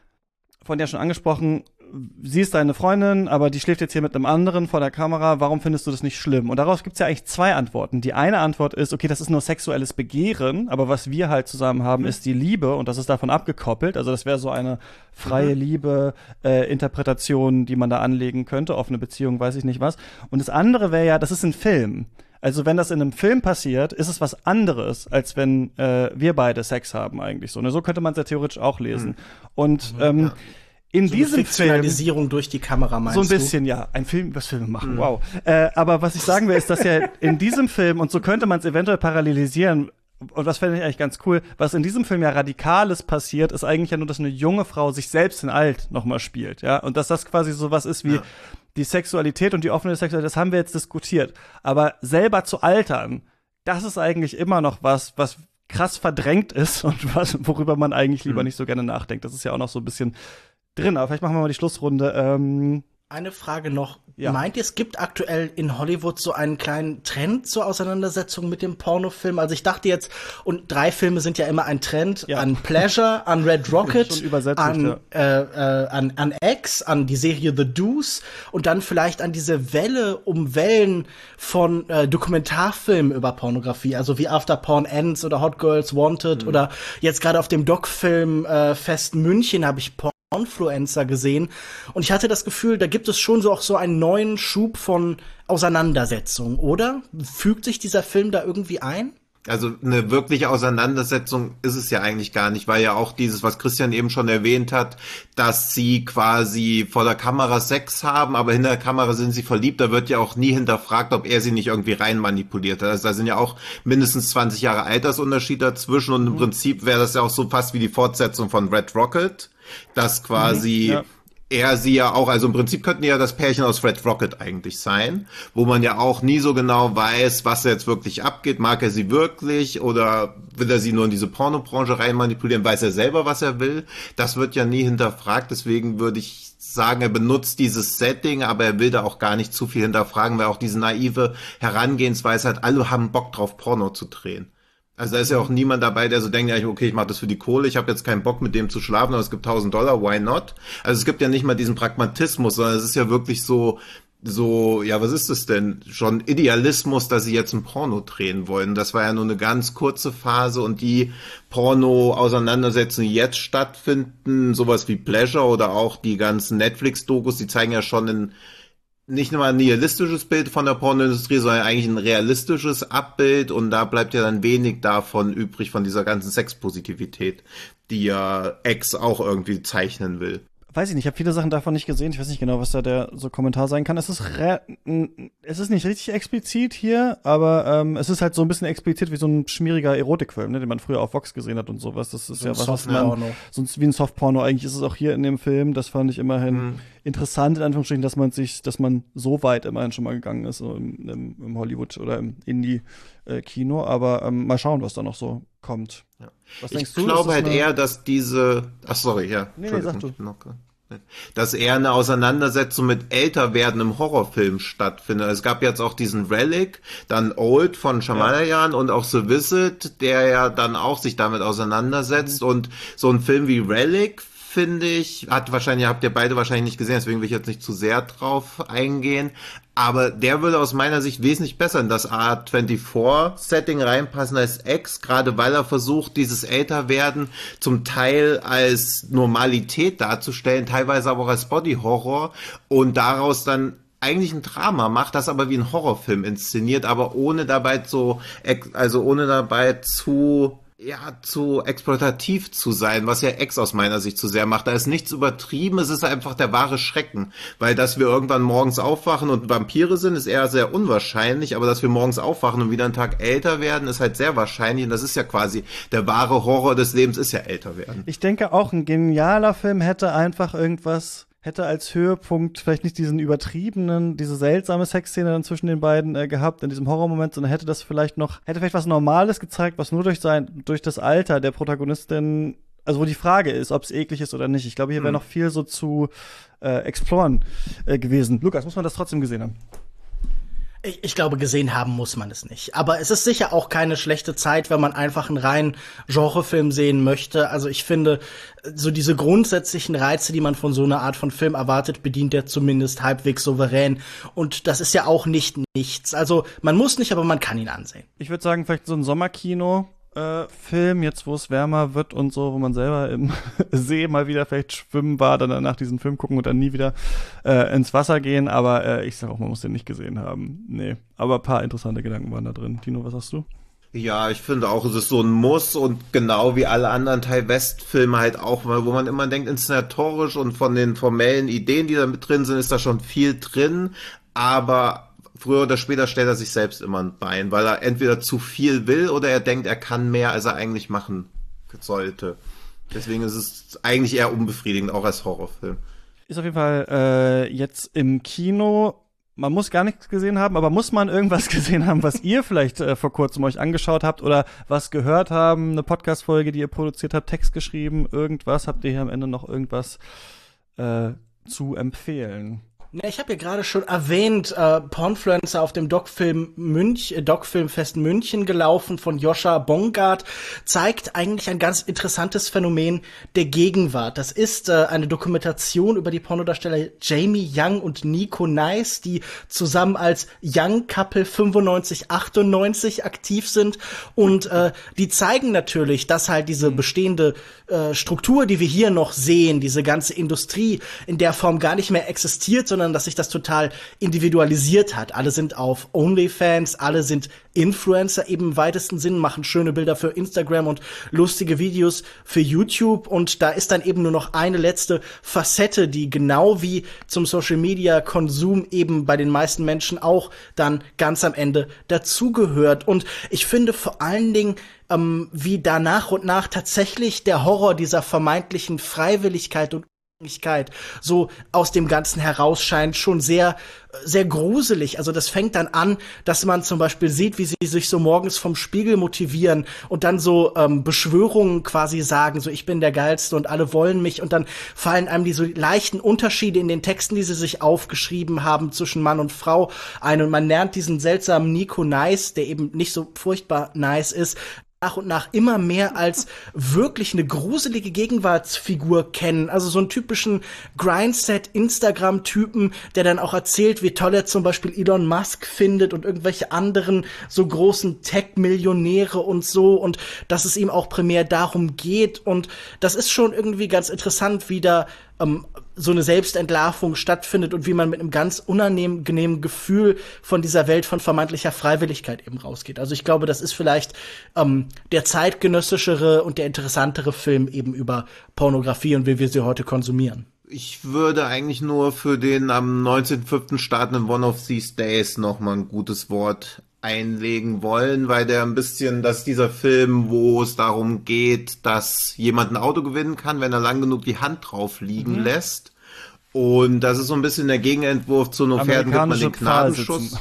von der schon angesprochen, sie ist deine Freundin, aber die schläft jetzt hier mit einem anderen vor der Kamera, warum findest du das nicht schlimm? Und darauf gibt's ja eigentlich zwei Antworten. Die eine Antwort ist, okay, das ist nur sexuelles Begehren, aber was wir halt zusammen haben, mhm. ist die Liebe und das ist davon abgekoppelt. Also das wäre so eine freie mhm. Liebe, äh, Interpretation, die man da anlegen könnte, offene Beziehung, weiß ich nicht was. Und das andere wäre ja, das ist ein Film. Also wenn das in einem Film passiert, ist es was anderes, als wenn äh, wir beide Sex haben eigentlich so. Ne? So könnte man es ja theoretisch auch lesen. Mhm. Und ähm, ja. In so diesem eine Fiktionalisierung Film, durch die Kamera, meinst du? So ein bisschen, du? Ja. Ein Film, was Filme machen, mhm. wow. Äh, aber was ich sagen will, ist, dass ja in diesem Film, und so könnte man es eventuell parallelisieren, und das fände ich eigentlich ganz cool, was in diesem Film ja Radikales passiert, ist eigentlich ja nur, dass eine junge Frau sich selbst in alt nochmal spielt, ja. Und dass das quasi so was ist wie ja. die Sexualität und die offene Sexualität, das haben wir jetzt diskutiert. Aber selber zu altern, das ist eigentlich immer noch was, was krass verdrängt ist und was, worüber man eigentlich lieber mhm. nicht so gerne nachdenkt. Das ist ja auch noch so ein bisschen drin, aber vielleicht machen wir mal die Schlussrunde. Ähm, Eine Frage noch. Ja. Meint ihr, es gibt aktuell in Hollywood so einen kleinen Trend zur Auseinandersetzung mit dem Pornofilm? Also ich dachte jetzt, und drei Filme sind ja immer ein Trend, ja. an Pleasure, an Red Rocket, an, ja. äh, äh, an, an X, an die Serie The Deuce und dann vielleicht an diese Welle um Wellen von äh, Dokumentarfilmen über Pornografie, also wie After Porn Ends oder Hot Girls Wanted mhm. oder jetzt gerade auf dem Doc-Film äh, Fest München habe ich Porn Influencer gesehen und ich hatte das Gefühl, da gibt es schon so auch so einen neuen Schub von Auseinandersetzung, oder? Fügt sich dieser Film da irgendwie ein? Also eine wirkliche Auseinandersetzung ist es ja eigentlich gar nicht, weil ja auch dieses, was Christian eben schon erwähnt hat, dass sie quasi vor der Kamera Sex haben, aber hinter der Kamera sind sie verliebt, da wird ja auch nie hinterfragt, ob er sie nicht irgendwie rein manipuliert hat. Also da sind ja auch mindestens zwanzig Jahre Altersunterschied dazwischen und im mhm. Prinzip wäre das ja auch so fast wie die Fortsetzung von Red Rocket, dass quasi mhm, ja. er sie ja auch, also im Prinzip könnten die ja das Pärchen aus Red Rocket eigentlich sein, wo man ja auch nie so genau weiß, was da jetzt wirklich abgeht. Mag er sie wirklich oder will er sie nur in diese Pornobranche rein manipulieren? Weiß er selber, was er will? Das wird ja nie hinterfragt, deswegen würde ich sagen, er benutzt dieses Setting, aber er will da auch gar nicht zu viel hinterfragen, weil auch diese naive Herangehensweise hat, alle haben Bock drauf, Porno zu drehen. Also da ist ja auch niemand dabei, der so denkt, ja, okay, ich mache das für die Kohle, ich habe jetzt keinen Bock mit dem zu schlafen, aber es gibt tausend Dollar, why not? Also es gibt ja nicht mal diesen Pragmatismus, sondern es ist ja wirklich so, so, ja, was ist es denn? Schon Idealismus, dass sie jetzt ein Porno drehen wollen. Das war ja nur eine ganz kurze Phase und die Porno-Auseinandersetzungen, die jetzt stattfinden, sowas wie Pleasure oder auch die ganzen Netflix-Dokus, die zeigen ja schon ein nicht nur ein nihilistisches Bild von der Pornoindustrie, sondern eigentlich ein realistisches Abbild und da bleibt ja dann wenig davon übrig, von dieser ganzen Sexpositivität, die ja X auch irgendwie zeichnen will. Weiß ich nicht, ich habe viele Sachen davon nicht gesehen. Ich weiß nicht genau, was da der so Kommentar sein kann. Es ist re- es ist nicht richtig explizit hier, aber ähm, es ist halt so ein bisschen explizit wie so ein schmieriger Erotikfilm, ne, den man früher auf Vox gesehen hat und sowas. Das ist so ja was, was man sonst wie ein Softporno. Eigentlich ist es auch hier in dem Film. Das fand ich immerhin mhm. interessant in Anführungsstrichen, dass man sich, dass man so weit immerhin schon mal gegangen ist, so im, im, im Hollywood oder im Indie-Kino. Aber ähm, mal schauen, was da noch so kommt. Ja. Was ich denkst du? glaube halt eine... eher, dass diese, ach sorry, ja, nee, nee, sag du. dass eher eine Auseinandersetzung mit Älterwerden im Horrorfilm stattfindet. Es gab jetzt auch diesen Relic, dann Old von Shyamalan ja. und auch The Visit, der ja dann auch sich damit auseinandersetzt mhm. und so ein Film wie Relic, finde ich, hat wahrscheinlich, habt ihr beide wahrscheinlich nicht gesehen, deswegen will ich jetzt nicht zu sehr drauf eingehen, aber der würde aus meiner Sicht wesentlich besser in das A vierundzwanzig-Setting reinpassen als X, gerade weil er versucht, dieses Älterwerden zum Teil als Normalität darzustellen, teilweise aber auch als Body-Horror und daraus dann eigentlich ein Drama macht, das aber wie ein Horrorfilm inszeniert, aber ohne dabei so, also ohne dabei zu ja, zu exploitativ zu sein, was ja X aus meiner Sicht zu sehr macht. Da ist nichts übertrieben, es ist einfach der wahre Schrecken. Weil, dass wir irgendwann morgens aufwachen und Vampire sind, ist eher sehr unwahrscheinlich, aber dass wir morgens aufwachen und wieder einen Tag älter werden, ist halt sehr wahrscheinlich und das ist ja quasi der wahre Horror des Lebens, ist ja älter werden. Ich denke auch, ein genialer Film hätte einfach irgendwas hätte als Höhepunkt vielleicht nicht diesen übertriebenen, diese seltsame Sexszene dann zwischen den beiden äh, gehabt in diesem Horrormoment, sondern hätte das vielleicht noch, hätte vielleicht was Normales gezeigt, was nur durch sein, durch das Alter der Protagonistin, also wo die Frage ist, ob es eklig ist oder nicht. Ich glaube, hier wäre noch viel so zu äh, exploren äh, gewesen. Lukas, muss man das trotzdem gesehen haben? Ich, ich glaube, gesehen haben muss man es nicht. Aber es ist sicher auch keine schlechte Zeit, wenn man einfach einen reinen Genrefilm sehen möchte. Also ich finde, so diese grundsätzlichen Reize, die man von so einer Art von Film erwartet, bedient er zumindest halbwegs souverän. Und das ist ja auch nicht nichts. Also man muss nicht, aber man kann ihn ansehen. Ich würde sagen, vielleicht so ein Sommerkino. Äh, Film, jetzt wo es wärmer wird und so, wo man selber im See mal wieder vielleicht schwimmen war, dann danach diesen Film gucken und dann nie wieder äh, ins Wasser gehen, aber äh, ich sag auch, man muss den nicht gesehen haben. Nee, aber ein paar interessante Gedanken waren da drin. Tino, was hast du? Ja, ich finde auch, es ist so ein Muss und genau wie alle anderen Teil-West-Filme halt auch, wo man immer denkt, inszenatorisch und von den formellen Ideen, die da mit drin sind, ist da schon viel drin, aber früher oder später stellt er sich selbst immer ein Bein, weil er entweder zu viel will oder er denkt, er kann mehr, als er eigentlich machen sollte. Deswegen ist es eigentlich eher unbefriedigend, auch als Horrorfilm. Ist auf jeden Fall äh, jetzt im Kino. Man muss gar nichts gesehen haben, aber muss man irgendwas gesehen haben, was ihr vielleicht äh, vor kurzem euch angeschaut habt oder was gehört haben, eine Podcast-Folge, die ihr produziert habt, Text geschrieben, irgendwas, habt ihr hier am Ende noch irgendwas äh, zu empfehlen? Ja, ich habe ja gerade schon erwähnt, äh, Pornfluencer auf dem Doc-Film Münch, äh, Doc-Filmfest München gelaufen von Joscha Bongard, zeigt eigentlich ein ganz interessantes Phänomen der Gegenwart. Das ist äh, eine Dokumentation über die Pornodarsteller Jamie Young und Nico Nice, die zusammen als Young Couple fünfundneunzig achtundneunzig aktiv sind und äh, die zeigen natürlich, dass halt diese bestehende äh, Struktur, die wir hier noch sehen, diese ganze Industrie in der Form gar nicht mehr existiert, sondern dass sich das total individualisiert hat. Alle sind auf OnlyFans, alle sind Influencer eben im weitesten Sinn, machen schöne Bilder für Instagram und lustige Videos für YouTube und da ist dann eben nur noch eine letzte Facette, die genau wie zum Social-Media-Konsum eben bei den meisten Menschen auch dann ganz am Ende dazugehört. Und ich finde vor allen Dingen, ähm, wie da nach und nach tatsächlich der Horror dieser vermeintlichen Freiwilligkeit und so aus dem Ganzen herausscheint, schon sehr, sehr gruselig. Also das fängt dann an, dass man zum Beispiel sieht, wie sie sich so morgens vom Spiegel motivieren und dann so ähm, Beschwörungen quasi sagen, so ich bin der Geilste und alle wollen mich, und dann fallen einem diese leichten Unterschiede in den Texten, die sie sich aufgeschrieben haben zwischen Mann und Frau ein, und man lernt diesen seltsamen Nico Nice, der eben nicht so furchtbar nice ist, nach und nach immer mehr als wirklich eine gruselige Gegenwartsfigur kennen. Also so einen typischen Grindset-Instagram-Typen, der dann auch erzählt, wie toll er zum Beispiel Elon Musk findet und irgendwelche anderen so großen Tech-Millionäre und so, und dass es ihm auch primär darum geht. Und das ist schon irgendwie ganz interessant, wie da ähm, so eine Selbstentlarvung stattfindet und wie man mit einem ganz unangenehmen Gefühl von dieser Welt von vermeintlicher Freiwilligkeit eben rausgeht. Also ich glaube, das ist vielleicht ähm, der zeitgenössischere und der interessantere Film eben über Pornografie und wie wir sie heute konsumieren. Ich würde eigentlich nur für den am neunzehnten fünften startenden One of These Days nochmal ein gutes Wort einlegen wollen, weil der ein bisschen, das ist dieser Film, wo es darum geht, dass jemand ein Auto gewinnen kann, wenn er lang genug die Hand drauf liegen mhm. lässt. Und das ist so ein bisschen der Gegenentwurf zu No Pferden gibt man den Gnadenschuss.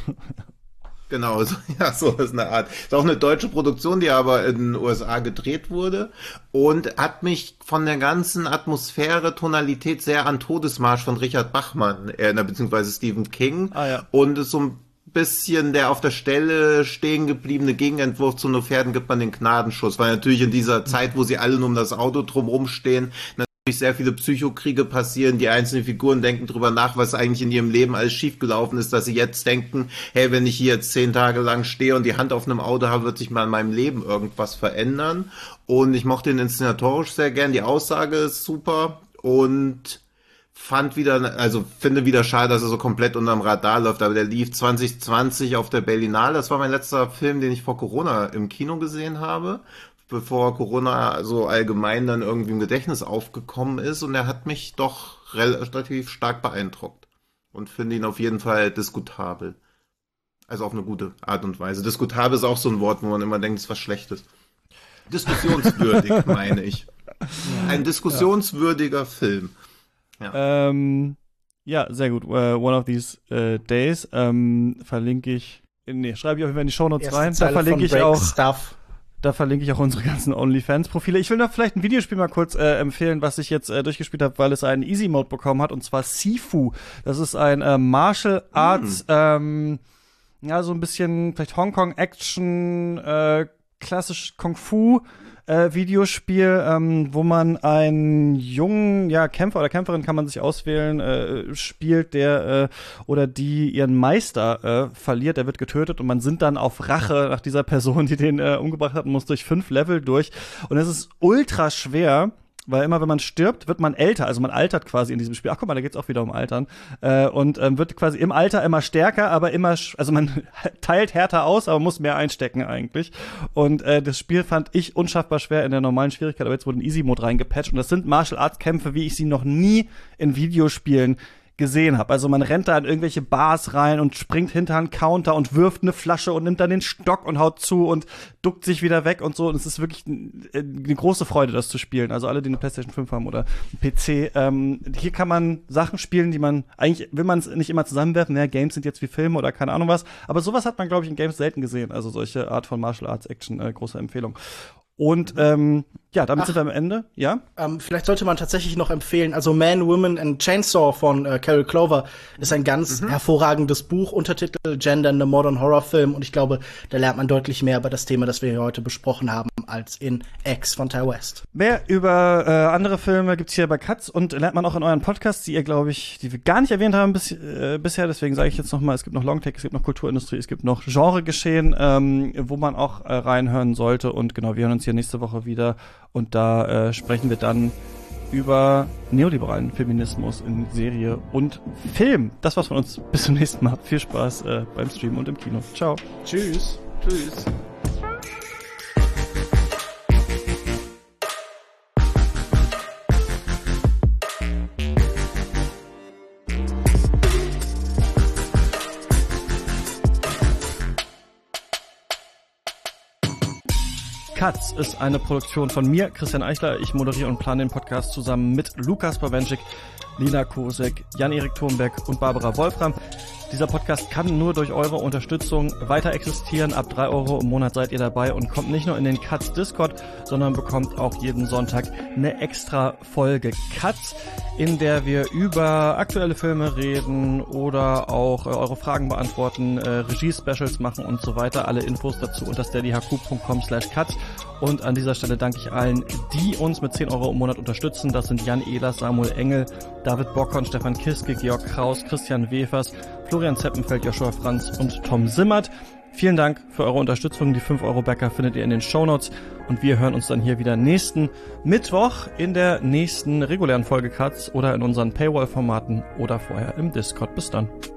Genau, so, ja, so ist eine Art. Ist auch eine deutsche Produktion, die aber in den U S A gedreht wurde und hat mich von der ganzen Atmosphäre, Tonalität sehr an Todesmarsch von Richard Bachmann erinnert, beziehungsweise Stephen King. Ah, ja. Und ist so ein bisschen der auf der Stelle stehen gebliebene Gegenentwurf zu No Pferden gibt man den Gnadenschuss, weil natürlich in dieser Zeit, wo sie alle nur um das Auto drumherum stehen, natürlich sehr viele Psychokriege passieren, die einzelnen Figuren denken drüber nach, was eigentlich in ihrem Leben alles schiefgelaufen ist, dass sie jetzt denken, hey, wenn ich hier jetzt zehn Tage lang stehe und die Hand auf einem Auto habe, wird sich mal in meinem Leben irgendwas verändern. Und ich mochte ihn inszenatorisch sehr gern, die Aussage ist super und fand wieder, also finde wieder schade, dass er so komplett unterm Radar läuft, aber der lief zwanzig zwanzig auf der Berlinale. Das war mein letzter Film, den ich vor Corona im Kino gesehen habe, bevor Corona so allgemein dann irgendwie im Gedächtnis aufgekommen ist, und er hat mich doch relativ stark beeindruckt und finde ihn auf jeden Fall diskutabel. Also auf eine gute Art und Weise. Diskutabel ist auch so ein Wort, wo man immer denkt, es ist was Schlechtes. Diskussionswürdig, meine ich. Ein diskussionswürdiger ja. Film. Ja. Ähm, ja, sehr gut. Uh, One of These uh, Days ähm, verlinke ich, nee, schreibe ich auf jeden Fall in die Shownotes rein. Da verlinke ich auch Stuff. Da verlinke ich auch unsere ganzen OnlyFans-Profile. Ich will noch vielleicht ein Videospiel mal kurz äh, empfehlen, was ich jetzt äh, durchgespielt habe, weil es einen Easy-Mode bekommen hat, und zwar Sifu. Das ist ein äh, Martial Arts, mm. ähm, ja, so ein bisschen vielleicht Hongkong-Action, äh, klassisch Kung-Fu Äh, Videospiel, ähm, wo man einen jungen, ja, Kämpfer oder Kämpferin kann man sich auswählen, äh, spielt, der äh, oder die ihren Meister äh, verliert, der wird getötet, und man sind dann auf Rache nach dieser Person, die den äh, umgebracht hat, und muss durch fünf Level durch, und es ist ultra schwer, weil immer, wenn man stirbt, wird man älter, also man altert quasi in diesem Spiel. Ach, guck mal, da geht's auch wieder um Altern. Äh, und ähm, wird quasi im Alter immer stärker, aber immer, sch- also man teilt härter aus, aber muss mehr einstecken eigentlich. Und äh, das Spiel fand ich unschaffbar schwer in der normalen Schwierigkeit, aber jetzt wurde ein Easy-Mode reingepatcht. Und das sind Martial-Arts-Kämpfe, wie ich sie noch nie in Videospielen gesehen habe. Also man rennt da in irgendwelche Bars rein und springt hinter einen Counter und wirft eine Flasche und nimmt dann den Stock und haut zu und duckt sich wieder weg und so. Und es ist wirklich eine große Freude, das zu spielen. Also alle, die eine PlayStation fünf haben oder einen P C. Ähm, hier kann man Sachen spielen, die man, eigentlich will man es nicht immer zusammenwerfen. Ja, Games sind jetzt wie Filme oder keine Ahnung was. Aber sowas hat man, glaube ich, in Games selten gesehen. Also solche Art von Martial Arts Action, äh, große Empfehlung. Und ähm, ja, damit Ach, sind wir am Ende, ja? Ähm, vielleicht sollte man tatsächlich noch empfehlen, also Man, Woman and Chainsaw von äh, Carol Clover ist ein ganz mhm. hervorragendes Buch, Untertitel Gender in the Modern Horror Film, und ich glaube, da lernt man deutlich mehr über das Thema, das wir hier heute besprochen haben, als in X von Ty West. Mehr über äh, andere Filme gibt's hier bei Katz und lernt man auch in euren Podcasts, die ihr, glaube ich, die wir gar nicht erwähnt haben bis, äh, bisher, deswegen sage ich jetzt noch mal, es gibt noch Longtake, es gibt noch Kulturindustrie, es gibt noch Genregeschehen, ähm, wo man auch äh, reinhören sollte, und genau, wir hören uns hier nächste Woche wieder, und da äh, sprechen wir dann über neoliberalen Feminismus in Serie und Film. Das war's von uns. Bis zum nächsten Mal. Viel Spaß äh, beim Stream und im Kino. Ciao. Tschüss. Tschüss. Katz ist eine Produktion von mir, Christian Eichler. Ich moderiere und plane den Podcast zusammen mit Lukas Bawenschik, Lina Kosek, Jan-Erik Thunberg und Barbara Wolfram. Dieser Podcast kann nur durch eure Unterstützung weiter existieren. Ab drei Euro im Monat seid ihr dabei und kommt nicht nur in den Katz Discord, sondern bekommt auch jeden Sonntag eine extra Folge Katz, in der wir über aktuelle Filme reden oder auch äh, eure Fragen beantworten, äh, Regie-Specials machen und so weiter. Alle Infos dazu unter steadyhq punkt com slash katz. Und an dieser Stelle danke ich allen, die uns mit zehn Euro im Monat unterstützen. Das sind Jan Ehlers, Samuel Engel, David Bockhorn, Stefan Kiske, Georg Kraus, Christian Wefers, Florian Zeppenfeld, Joshua Franz und Tom Simmert. Vielen Dank für eure Unterstützung. Die fünf Euro Bäcker findet ihr in den Shownotes. Und wir hören uns dann hier wieder nächsten Mittwoch in der nächsten regulären Folge Katz oder in unseren Paywall-Formaten oder vorher im Discord. Bis dann.